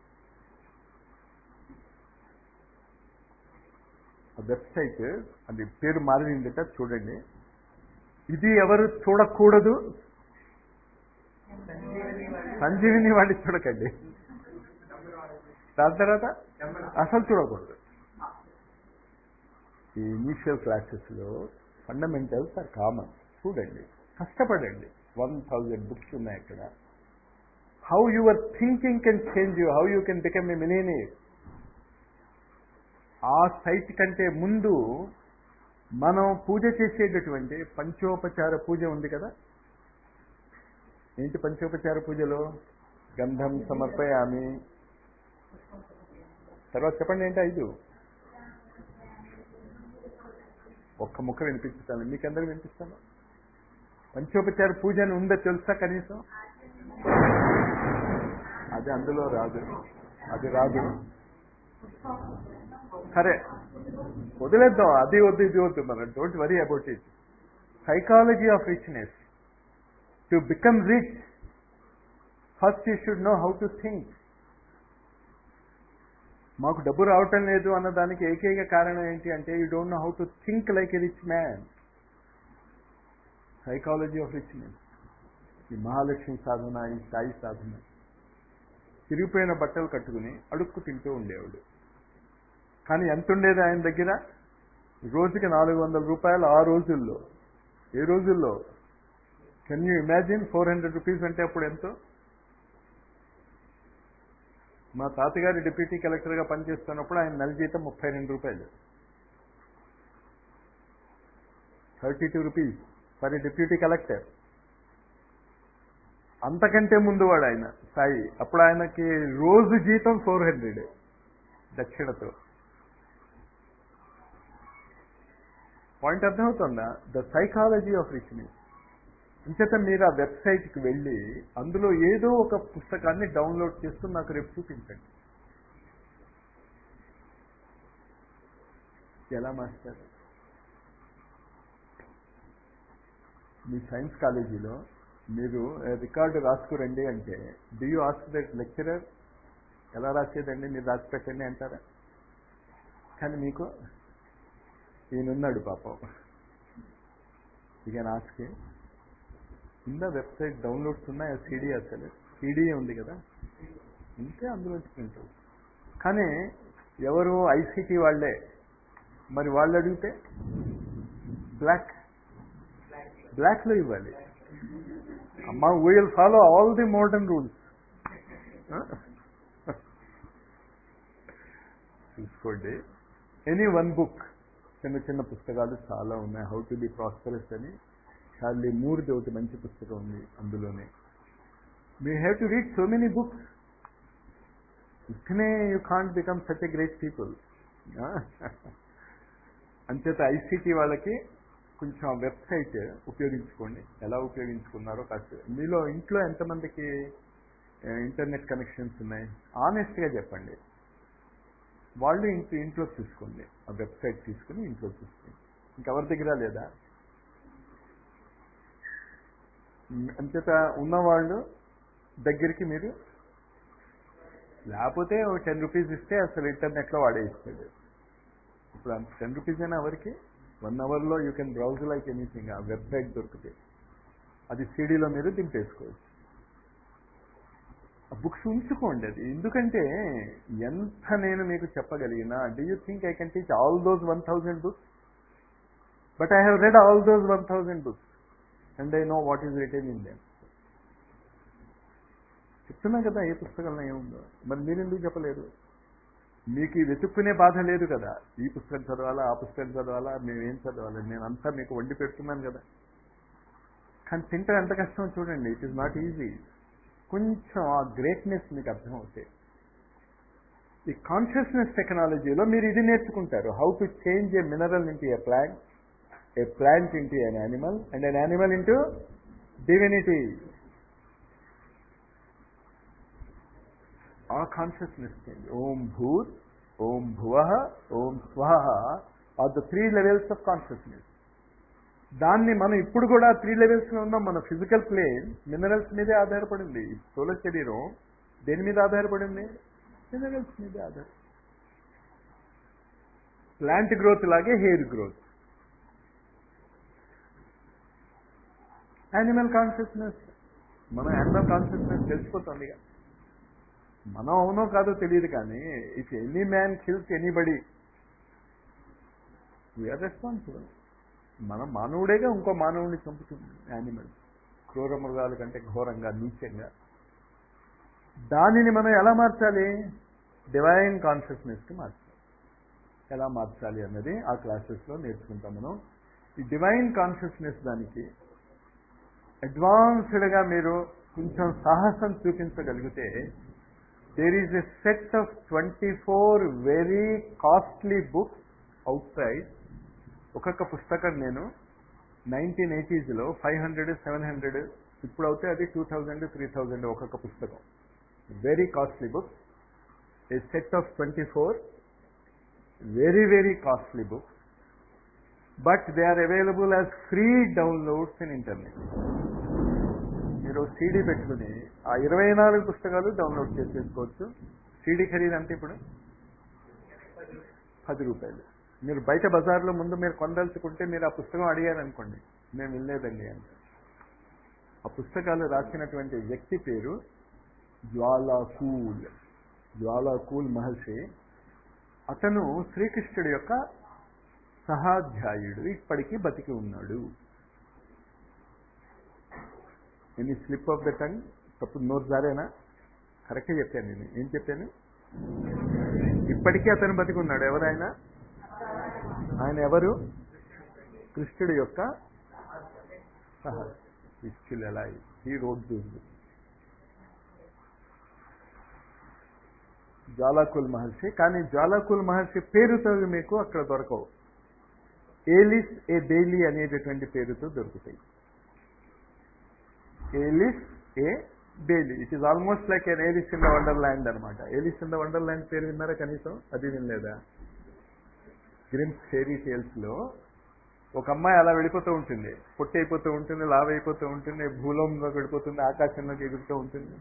ఆ వెబ్సైట్ అది పేరు మారిందట, చూడండి. ఇది ఎవరు చూడకూడదు? సంజీవిని వాడిని చూడకండి. దాని తర్వాత అసలు చూడకూడదు. ఈ ఇనీషియల్ క్లాసెస్లో ఫండమెంటల్స్ ఆర్ కామన్. చూడండి, కష్టపడండి. 1000 బుక్స్ ఉన్నాయి అక్కడ. How your thinking can change you, how you can become a millionaire. ఆ సైట్ కంటే ముందు మనం పూజ చేసేటటువంటి పంచోపచార పూజ ఉంది కదా. ఏంటి పంచోపచార పూజలో? గంధం సమర్పయామి. తర్వాత చెప్పండి ఏంటి? 5. ఒక్క ముక్క వినిపిస్తాను, మీకందరూ వినిపిస్తాను. పంచోపచార పూజ అని ఉందో తెలుసా కనీసం? అది అందులో రాదు, అది రాదు. సరే వదిలేద్దాం, అది వద్దు ఇది వద్దు. మనం don't worry about it. Psychology of richness. To become rich first you should know how to think. మాకు డబ్బు రావటం లేదు అన్నదానికి ఏకైక కారణం ఏంటి అంటే, you don't know how to think like a rich man. Psychology of richness. ఈ మహాలక్ష్మి సాధన, ఈ సాయి సాధన. చిరిగిపోయిన బట్టలు కట్టుకుని అడుక్కు తింటూ ఉండేవాడు. కానీ ఎంత ఉండేది ఆయన దగ్గర? రోజుకి 400 రూపాయలు ఆ రోజుల్లో. ఏ రోజుల్లో? Can you imagine? 400 రూపీస్ అంటే అప్పుడు ఎంతో? మా తాతగారి డిప్యూటీ కలెక్టర్గా పనిచేస్తున్నప్పుడు ఆయన నెల జీతం 32 రూపాయలు. 32 రూపీస్ ఫర్ డిప్యూటీ కలెక్టర్. అంతకంటే ముందు వాడు ఆయన సాయి. అప్పుడు ఆయనకి రోజు జీతం 400 దక్షిణతో. పాయింట్ అర్థమవుతుందా? The psychology of richness. అంచేత మీరు ఆ వెబ్సైట్కి వెళ్ళి అందులో ఏదో ఒక పుస్తకాన్ని డౌన్లోడ్ చేసుకుని నాకు రేపు చూపించండి. ఎలా మాస్టర్? మీ సైన్స్ కాలేజీలో మీరు రికార్డు రాసుకురండి అంటే, do you ask that lecturer ఎలా రాసేదండి, మీరు రాసి పెట్టండి అంటారా? కానీ మీకు ఈయనున్నాడు పాపం, ఇక ఆస్క్ కింద వెబ్సైట్ డౌన్లోడ్స్ ఉన్నాయి. ఆ సీడీ అసలు సీడీఏ ఉంది కదా, ఇంతే అందులో ప్రింట్. కానీ ఎవరు? ఐసీటీ వాళ్ళే. మరి వాళ్ళు అడిగితే బ్లాక్లో ఇవ్వాలి. అమ్మా, we will follow all the modern rules. చూసుకోండి. ఎనీ వన్ బుక్ చిన్న చిన్న పుస్తకాలు చాలా ఉన్నాయి. హౌ టు బి ప్రాస్పరస్ అని చార్లీ మూర్ది ఒకటి మంచి పుస్తకం ఉంది. అందులోనే we have to read so many books. ఇట్నే you can't become such a great people. అంచేత ఐసీటీ వాళ్ళకి కొంచెం ఆ వెబ్సైట్ ఉపయోగించుకోండి. ఎలా ఉపయోగించుకున్నారో కాస్త మీలో ఇంట్లో ఎంతమందికి ఇంటర్నెట్ కనెక్షన్స్ ఉన్నాయి ఆనెస్ట్గా చెప్పండి. వాళ్ళు ఇంట్లో చూసుకోండి. ఆ వెబ్సైట్ తీసుకుని ఇంట్లో చూసుకోండి. ఇంకెవరి దగ్గర లేదా? అంచేత ఉన్నవాళ్ళు దగ్గరికి మీరు, లేకపోతే ఒక 10 రూపీస్ ఇస్తే అసలు ఇంటర్నెట్లో వాడే ఇస్తాడు. ఇప్పుడు అంత 10 రూపీస్ అయినా ఎవరికి 1 అవర్లో you can browse like anything. ఆ వెబ్సైట్ దొరికితే అది సీడీలో మీరు దింపేసుకోవచ్చు. ఆ బుక్స్ ఉంచుకోండి. అది ఎందుకంటే ఎంత నేను మీకు చెప్పగలిగినా, do you think I can teach all those 1000 books? But I have read all those 1000 books and I know what is written in them. చెప్తున్నా కదా ఏ పుస్తకంలో ఏముందో. మరి మీరెందుకు చెప్పలేదు? మీకు ఈ వెతుక్కునే బాధ లేదు కదా. ఈ పుస్తకం చదవాలా, ఆ పుస్తకం చదవాలా, మేమేం చదవాలి, నేను అంతా మీకు వండి పెడుతున్నాను కదా. కానీ తింటే ఎంత కష్టమో చూడండి. It is not easy. కొంచెం ఆ గ్రేట్నెస్ మీకు అర్థమవుతాయి. ఈ కాన్షియస్నెస్ టెక్నాలజీలో మీరు ఇది నేర్చుకుంటారు. How to change a mineral into a plant into an animal and an animal into divinity. ఆ కాన్షియస్నెస్ చేంజ్. ఓం భూర్, ఓం భువః, ఓం స్వః are the 3 levels of consciousness. దాన్ని మనం ఇప్పుడు కూడా 3 levelsలో ఉన్నాం. మన ఫిజికల్ ప్లేన్ మినరల్స్ మీదే ఆధారపడింది. స్థూల శరీరం దేని మీద ఆధారపడింది? మినరల్స్ మీదే ఆధారపడింది. ప్లాంట్ గ్రోత్ లాగే హెయిర్ గ్రోత్. యానిమల్ కాన్షియస్నెస్, మన యానిమల్ కాన్షియస్నెస్ తెలిసిపోతుంది. మనం అవునో కాదో తెలియదు, కానీ if any man kills anybody we are responsible. మనం మానవుడేగా ఇంకో మానవుడిని చంపుతుంది యానిమల్, క్రూర మృగాల కంటే ఘోరంగా, నీచంగా. దానిని మనం ఎలా మార్చాలి? డివైన్ కాన్షియస్నెస్కి మార్చాలి. ఎలా మార్చాలి అన్నది ఆ క్లాసెస్లో నేర్చుకుంటాం మనం. ఈ డివైన్ కాన్షియస్నెస్ దానికి అడ్వాన్స్డ్గా మీరు కొంచెం సాహసం చూపించగలిగితే, there is a set of 24 very costly books outside. ఒక్కొక్క పుస్తకం నేను 1980sలో 500, 700, ఇప్పుడు అవుతే అది 2000, 3000 ఒక్కొక్క పుస్తకం. Very costly books. A set of 24 very, very costly books, but they are available as free downloads in internet. మీరు సీడీ పెట్టుకుని ఆ 24 పుస్తకాలు డౌన్లోడ్ చేసేసుకోవచ్చు. సీడీ ఖరీదు అంటే ఇప్పుడు 10 రూపాయలు. మీరు బయట బజార్లో ముందు మీరు కొనదలుచుకుంటే మీరు ఆ పుస్తకం అడిగారనుకోండి, మేము వెళ్ళలేదండి అంటే. ఆ పుస్తకాలు రాసినటువంటి వ్యక్తి పేరు జ్వాలాకూల్ మహర్షి. అతను శ్రీకృష్ణుడి యొక్క సహాధ్యాయుడు. ఇప్పటికీ బతికి ఉన్నాడు. Any slip of the tongue, తప్పుడు నోరు జారేనా? కరెక్ట్గా చెప్పాను నేను. ఏం చెప్పాను? ఇప్పటికీ అతను బతికి ఉన్నాడు. ఎవరైనా ఆయన ఎవరు? కృష్ణుడి యొక్క సహాధ్యాయుడు. ఎలా ఈ రోడ్డు జ్వాలాకుల్ మహర్షి. కానీ జ్వాలాకుల్ మహర్షి పేరుతో మీకు అక్కడ దొరకవు. ఏలిస్ ఏ బెయిలీ అనేటటువంటి పేరుతో దొరుకుతాయి. Alice A Bailey. It is almost like an Alice in the wonderland అనమాట. ఏలిస్ ఇన్ ద వండర్ల్యాండ్ పేరు విన్నారా కనీసం? అది వినలేదా? గ్రిమ్స్ ఫెయిరీ టేల్స్లో ఒక అమ్మాయి అలా వెళ్ళిపోతూ ఉంటుంది, పొట్టి అయిపోతూ ఉంటుంది, లావ్ అయిపోతూ ఉంటుంది, భూలోకంలోకి వెళ్ళిపోతుంది, ఆకాశంలోకి ఎగురుతూ ఉంటుంది.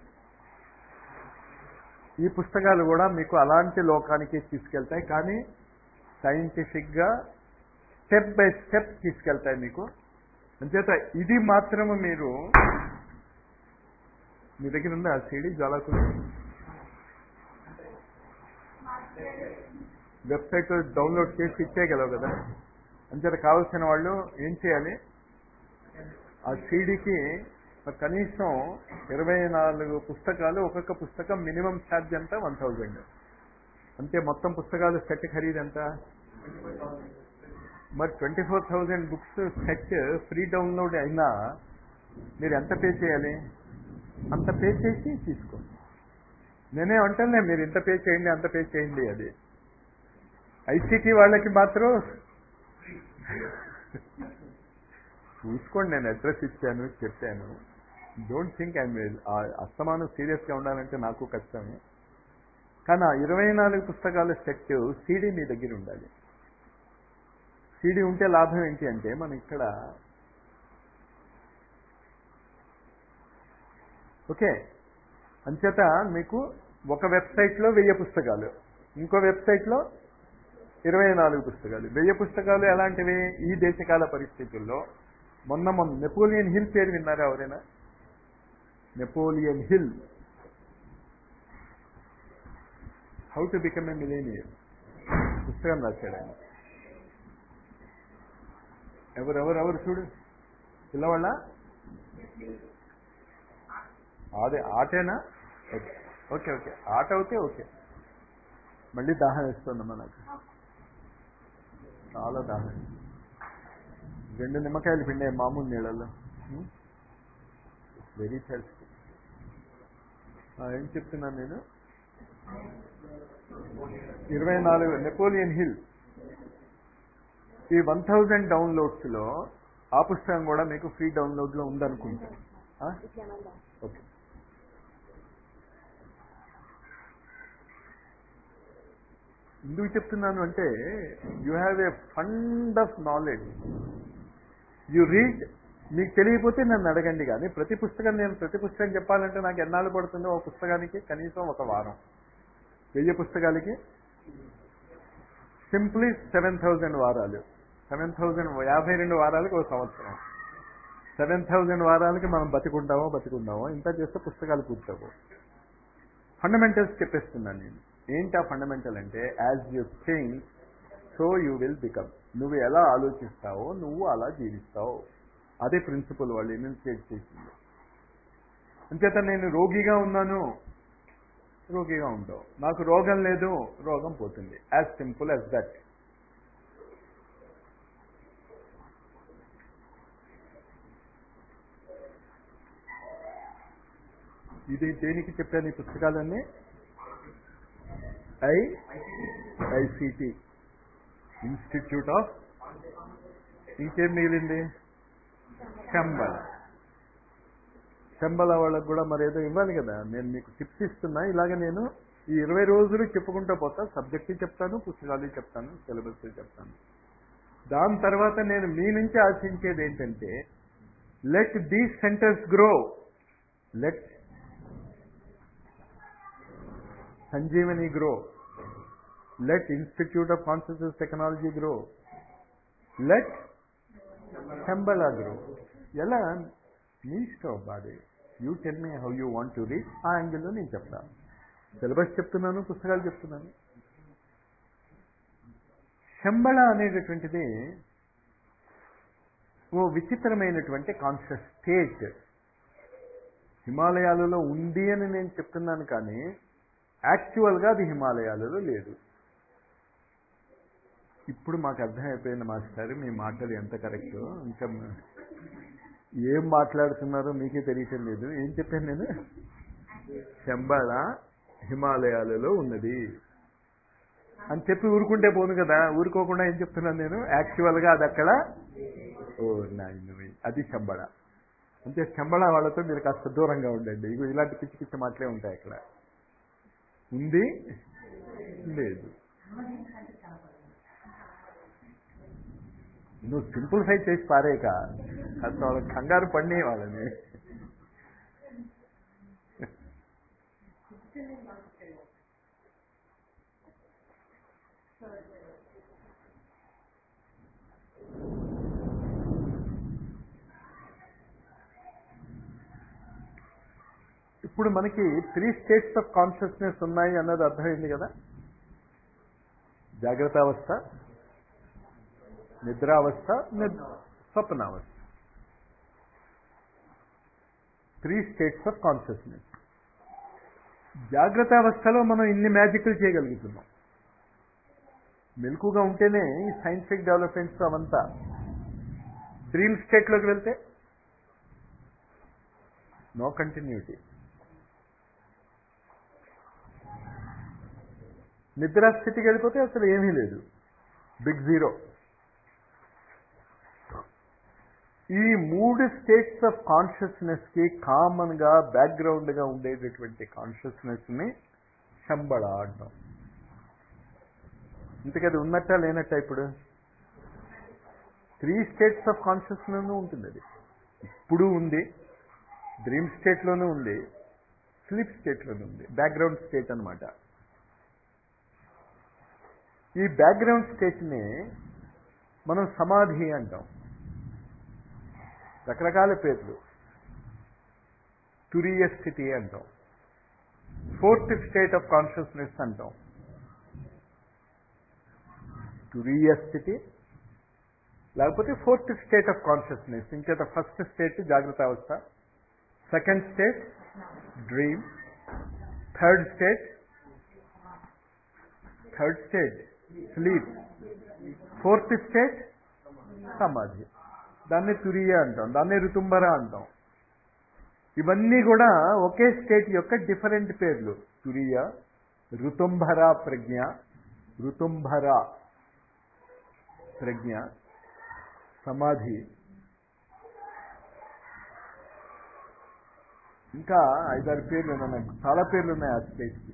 ఈ పుస్తకాలు కూడా మీకు అలాంటి లోకానికి తీసుకెళ్తాయి, కానీ సైంటిఫిక్గా స్టెప్ బై స్టెప్ తీసుకెళ్తాయి మీకు. అంచేత ఇది మాత్రము మీరు, మీ దగ్గర ఉందా ఆ సీడీ జ్వాలాకుల్? వెబ్సైట్ డౌన్లోడ్ చేసి ఇచ్చేయగలవు కదా. అంచేత కావాల్సిన వాళ్ళు ఏం చేయాలి? ఆ సీడీకి కనీసం 24 పుస్తకాలు, ఒక్కొక్క పుస్తకం మినిమం ఛార్జ్ ఎంత? 1000. అంటే మొత్తం పుస్తకాలు సెట్ ఖరీదు ఎంత? మరి 24,000 బుక్స్ సెట్ ఫ్రీ డౌన్లోడ్ అయినా మీరు ఎంత పే చేయాలి? అంత పే చేసి తీసుకోండి. నేనే అంటానే మీరు ఇంత పే చేయండి అంత పే చేయండి. అది ఐసీటీ వాళ్ళకి మాత్రం చూసుకోండి, నేను అడ్రస్ ఇచ్చాను చెప్పాను. డోంట్ థింక్ ఐ అస్తమానం సీరియస్గా ఉండాలంటే నాకు కష్టమే. కానీ ఆ 24 పుస్తకాల సెట్ సీడీ మీ దగ్గర ఉండాలి. సీడీ ఉంటే లాభం ఏంటి అంటే మనం ఇక్కడ ఓకే అంచేత మీకు ఒక వెబ్సైట్లో 1000 పుస్తకాలు, ఇంకో వెబ్సైట్లో 24 పుస్తకాలు. 1000 పుస్తకాలు ఎలాంటివి? ఈ దేశకాల పరిస్థితుల్లో మొన్న నెపోలియన్ హిల్ పేరు విన్నారా ఎవరైనా? Napoleon Hill, how to become a millionaire పుస్తకం రాశాడు ఆయన. ఎవరు చూడు పిల్లవాళ్ళ అదే ఆటేనా? ఓకే ఓకే ఓకే ఆట అవుతే ఓకే. మళ్ళీ దాహం వేస్తుందమ్మా నాకు, చాలా దాహం. 2 నిమ్మకాయలు పిండే మామూలు నీళ్ళల్లో. Very thirsty. ఏం చెప్తున్నాను నేను? 24 నెపోలియన్ హిల్. ఈ 1000 డౌన్లోడ్స్లో ఆ పుస్తకం కూడా మీకు ఫ్రీ డౌన్లోడ్లో ఉందనుకుంటా. ఓకే. ఎందుకు చెప్తున్నాను అంటే you have a fund of knowledge. You read. మీకు తెలియకపోతే నన్ను అడగండి. కానీ ప్రతి పుస్తకం చెప్పాలంటే నాకు ఎన్నాళ్ళు పడుతుందో? ఒక పుస్తకానికి కనీసం 1 వారం. 1000 పుస్తకాలకి సింప్లీ 7,000 వారాలు. 7,052 వారాలకి 1 సంవత్సరం. 7,000 వారాలకి మనం బతికుంటామో ఇంత చేస్తే పుస్తకాలు పూర్తవు. ఫండమెంటల్స్ చెప్పేస్తున్నాను నేను. ఏంటి ఆ ఫండమెంటల్ అంటే as you think so you will become. నువ్వు ఎలా ఆలోచిస్తావో నువ్వు అలా జీవిస్తావు. అదే ప్రిన్సిపల్ వాళ్ళు ఎన్యూన్సియేట్ చేసింది. అంచేత నేను రోగిగా ఉన్నాను, రోగిగా ఉంటావు. నాకు రోగం లేదు, రోగం పోతుంది. As simple as that. ఇది దేనికి చెప్పాను ఈ పుస్తకాలన్నీ? ICT institute of. ఇంకేం మిగిలింది? శంబల వాళ్ళకు కూడా మరి ఏదో ఇవ్వాలి కదా. నేను మీకు టిప్స్ ఇస్తున్నా. ఇలాగ నేను ఈ 20 రోజులు చెప్పుకుంటూ పోతా. సబ్జెక్టు చెప్తాను, పుస్తకాలు చెప్తాను, సిలబస్ చెప్తాను. దాని తర్వాత నేను మీ నుంచి ఆశించేది ఏంటంటే let these centers grow. Let Sanjivani grow. Let institute of consciousness technology grow. Let Shambhala grow. ఎలా మీ ఇష్టం బాధే. You tell me how you want to read. ఆ యాంగిల్లో నేను చెప్తాను. సిలబస్ చెప్తున్నాను, పుస్తకాలు చెప్తున్నాను. శంబళ అనేటటువంటిది ఓ విచిత్రమైనటువంటి కాన్షియస్ స్టేట్. హిమాలయాలలో ఉంది అని నేను చెప్తున్నాను, కానీ యాక్చువల్గా అది హిమాలయాలలో లేదు. ఇప్పుడు మాకు అర్థమైపోయింది మాస్టర్, మీ మాటలు ఎంత కరెక్టో. ఇంకా ఏం మాట్లాడుతున్నారో మీకే తెలియటం లేదు. ఏం చెప్పాను నేను? శంబళ హిమాలయాలలో ఉన్నది అని చెప్పి ఊరుకుంటే పోను కదా. ఊరుకోకుండా ఏం చెప్తున్నాను నేను? యాక్చువల్గా అది అక్కడ అది శంబళ. అంటే శంబళ వాళ్ళతో మీరు కాస్త దూరంగా ఉండండి. ఇగో ఇలాంటి పిచ్చి పిచ్చి మాటలే ఉంటాయి. అక్కడ ఉంది లేదు. నువ్వు సింప్లిఫై చేసి పారేక కాస్త వాళ్ళకి కంగారు పడినే వాళ్ళని. ఇప్పుడు మనకి 3 స్టేట్స్ ఆఫ్ కాన్షియస్నెస్ ఉన్నాయి అన్నది అర్థమైంది కదా. జాగ్రత్త అవస్థ, నిద్రావస్థ, స్వప్నావస్థ. 3 స్టేట్స్ ఆఫ్ కాన్షియస్నెస్. జాగ్రత్త అవస్థలో మనం ఇన్ని మ్యాజిక్లు చేయగలుగుతున్నాం. మెలకుగా ఉంటేనే ఈ సైంటిఫిక్ డెవలప్మెంట్స్ అవంతా. డ్రీమ్ స్టేట్లోకి వెళ్తే నో కంటిన్యూటీ. నిద్రాస్థితికి వెళ్ళిపోతే అసలు ఏమీ లేదు, బిగ్ జీరో. ఈ 3 స్టేట్స్ ఆఫ్ కాన్షియస్నెస్కి కామన్గా బ్యాక్గ్రౌండ్గా ఉండేటటువంటి కాన్షియస్నెస్ని శంబళ అంటాం. ఇంతకీ అది ఉన్నట్ట లేనట్ట? ఇప్పుడు 3 స్టేట్స్ ఆఫ్ కాన్షియస్నెస్ ఉంటుంది. అది ఇప్పుడు ఉంది, డ్రీమ్ స్టేట్లోనూ ఉంది, స్లీప్ స్టేట్లోనూ ఉంది. బ్యాక్గ్రౌండ్ స్టేట్ అన్నమాట. ఈ బ్యాక్గ్రౌండ్ స్టేట్ని మనం సమాధి అంటాం. రకరకాల పేర్లు. తురీయ స్థితి అంటాం, 4th స్టేట్ ఆఫ్ కాన్షియస్నెస్ అంటాం. తురీయ స్థితి లేకపోతే 4th స్టేట్ ఆఫ్ కాన్షియస్నెస్. ఇంకేత ఫస్ట్ స్టేట్ జాగ్రత్త అవస్థ, second state dream, third state sleep, 4th state సమాధి. దాన్ని తురీయ అంటాం, దాన్ని ఋతుంభర అంటాం. ఇవన్నీ కూడా ఒకే స్టేట్ యొక్క డిఫరెంట్ పేర్లు. తురీయ, ఋతుంభర ప్రజ్ఞ, ఋతుంభర ప్రజ్ఞ, సమాధి, ఇంకా 5-6 పేర్లు ఉన్నాయి. నాకు చాలా పేర్లు ఉన్నాయి ఆ స్టేట్కి.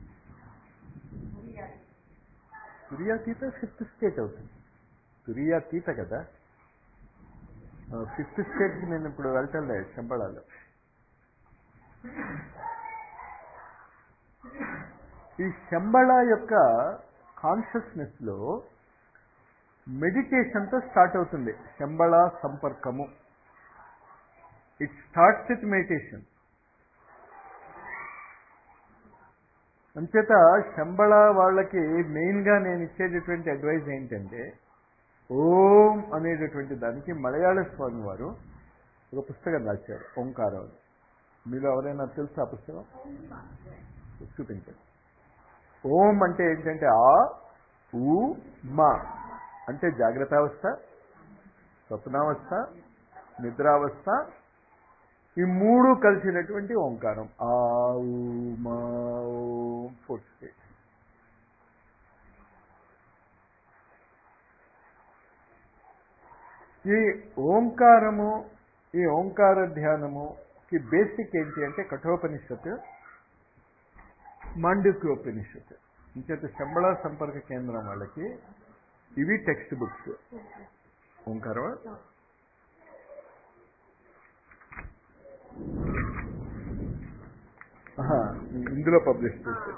తురియాతీత 5th స్టేట్ అవుతుంది. తురియాతీత కదా, 5th స్టేట్కి నేను ఇప్పుడు వెళ్ళటం లేదు శంబళాలో. ఈ శంబళ యొక్క కాన్షియస్నెస్లో మెడిటేషన్తో స్టార్ట్ అవుతుంది. శంబళ సంపర్కము, ఇట్ స్టార్ట్స్ విత్ మెడిటేషన్. అంచేత శంబళ వాళ్ళకి మెయిన్గా నేను ఇచ్చేటటువంటి అడ్వైజ్ ఏంటంటే, ఓం అనేటటువంటి దానికి మలయాళ స్వామి వారు ఒక పుస్తకం రాశారు, ఓంకారం. మీరు ఎవరైనా తెలుసా ఆ పుస్తకం? చూపించండి. ఓం అంటే ఏంటంటే ఆ ఊ మా అంటే జాగ్రత్తావస్థ, స్వప్నావస్థ, నిద్రావస్థ, ఈ 3 కలిసినటువంటి ఓంకారం. ఆ ఊ మా ఓం, 4th స్టేట్. ఈ ఓంకారము, ఈ ఓంకార ధ్యానముకి బేసిక్ ఏంటి అంటే కఠోపనిషత్తు, మాండూక్యోపనిషత్తు. ఇంకేత శంబళ సంపర్క కేంద్రం వాళ్ళకి ఇవి టెక్స్ట్ బుక్స్. ఓంకారం ఇందులో పబ్లిష్ చేశారు.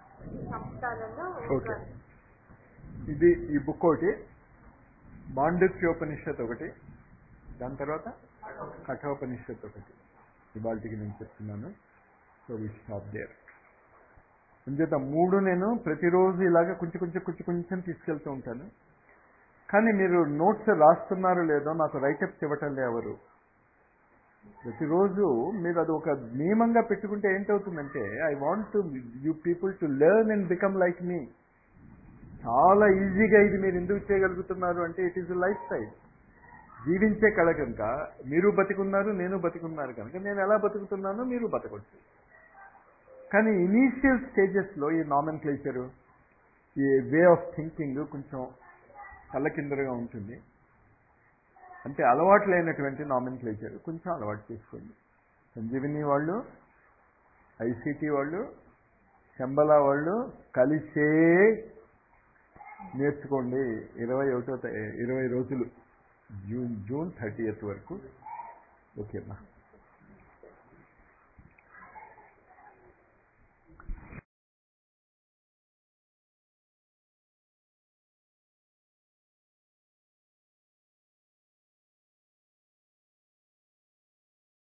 ఓకే, ఇది ఈ బుక్ ఒకటి, మాండూక్యోపనిషత్ ఒకటి, దాని తర్వాత కఠోపనిషత్ ఒకటి. ఇవాళకి నేను చెప్తున్నాను. So we stop there. అంచేత 3 నేను ప్రతిరోజు ఇలాగ కొంచెం తీసుకెళ్తూ ఉంటాను. కానీ మీరు నోట్స్ రాస్తున్నారో లేదో నాకు రైటప్స్ ఇవ్వటం ఎవరు. ప్రతిరోజు మీరు అది ఒక నియమంగా పెట్టుకుంటే ఏంటవుతుందంటే, I want you people to learn and become like me. చాలా ఈజీగా ఇది మీరు ఎందుకు చేయగలుగుతున్నారు అంటే, ఇట్ ఈస్ లైఫ్ స్టైల్. జీవించే కళ కనుక మీరు బతికున్నారు, నేను బతికున్నారు కనుక నేను ఎలా బతుకుతున్నానో మీరు బతకొచ్చు. కానీ ఇనీషియల్ స్టేజెస్లో ఈ నామెన్క్లేచరు, ఈ వే ఆఫ్ థింకింగ్ కొంచెం తల్లకిందరుగా ఉంటుంది. అంటే అలవాటు లేనటువంటి నామెన్క్లేచర్ కొంచెం అలవాటు చేసుకోండి. సంజీవిని వాళ్ళు, ఐసిటి వాళ్ళు, శంబళ వాళ్ళు కలిసే నేర్చుకోండి. 20 రోజులు, జూన్ 30th వరకు. ఓకేనా?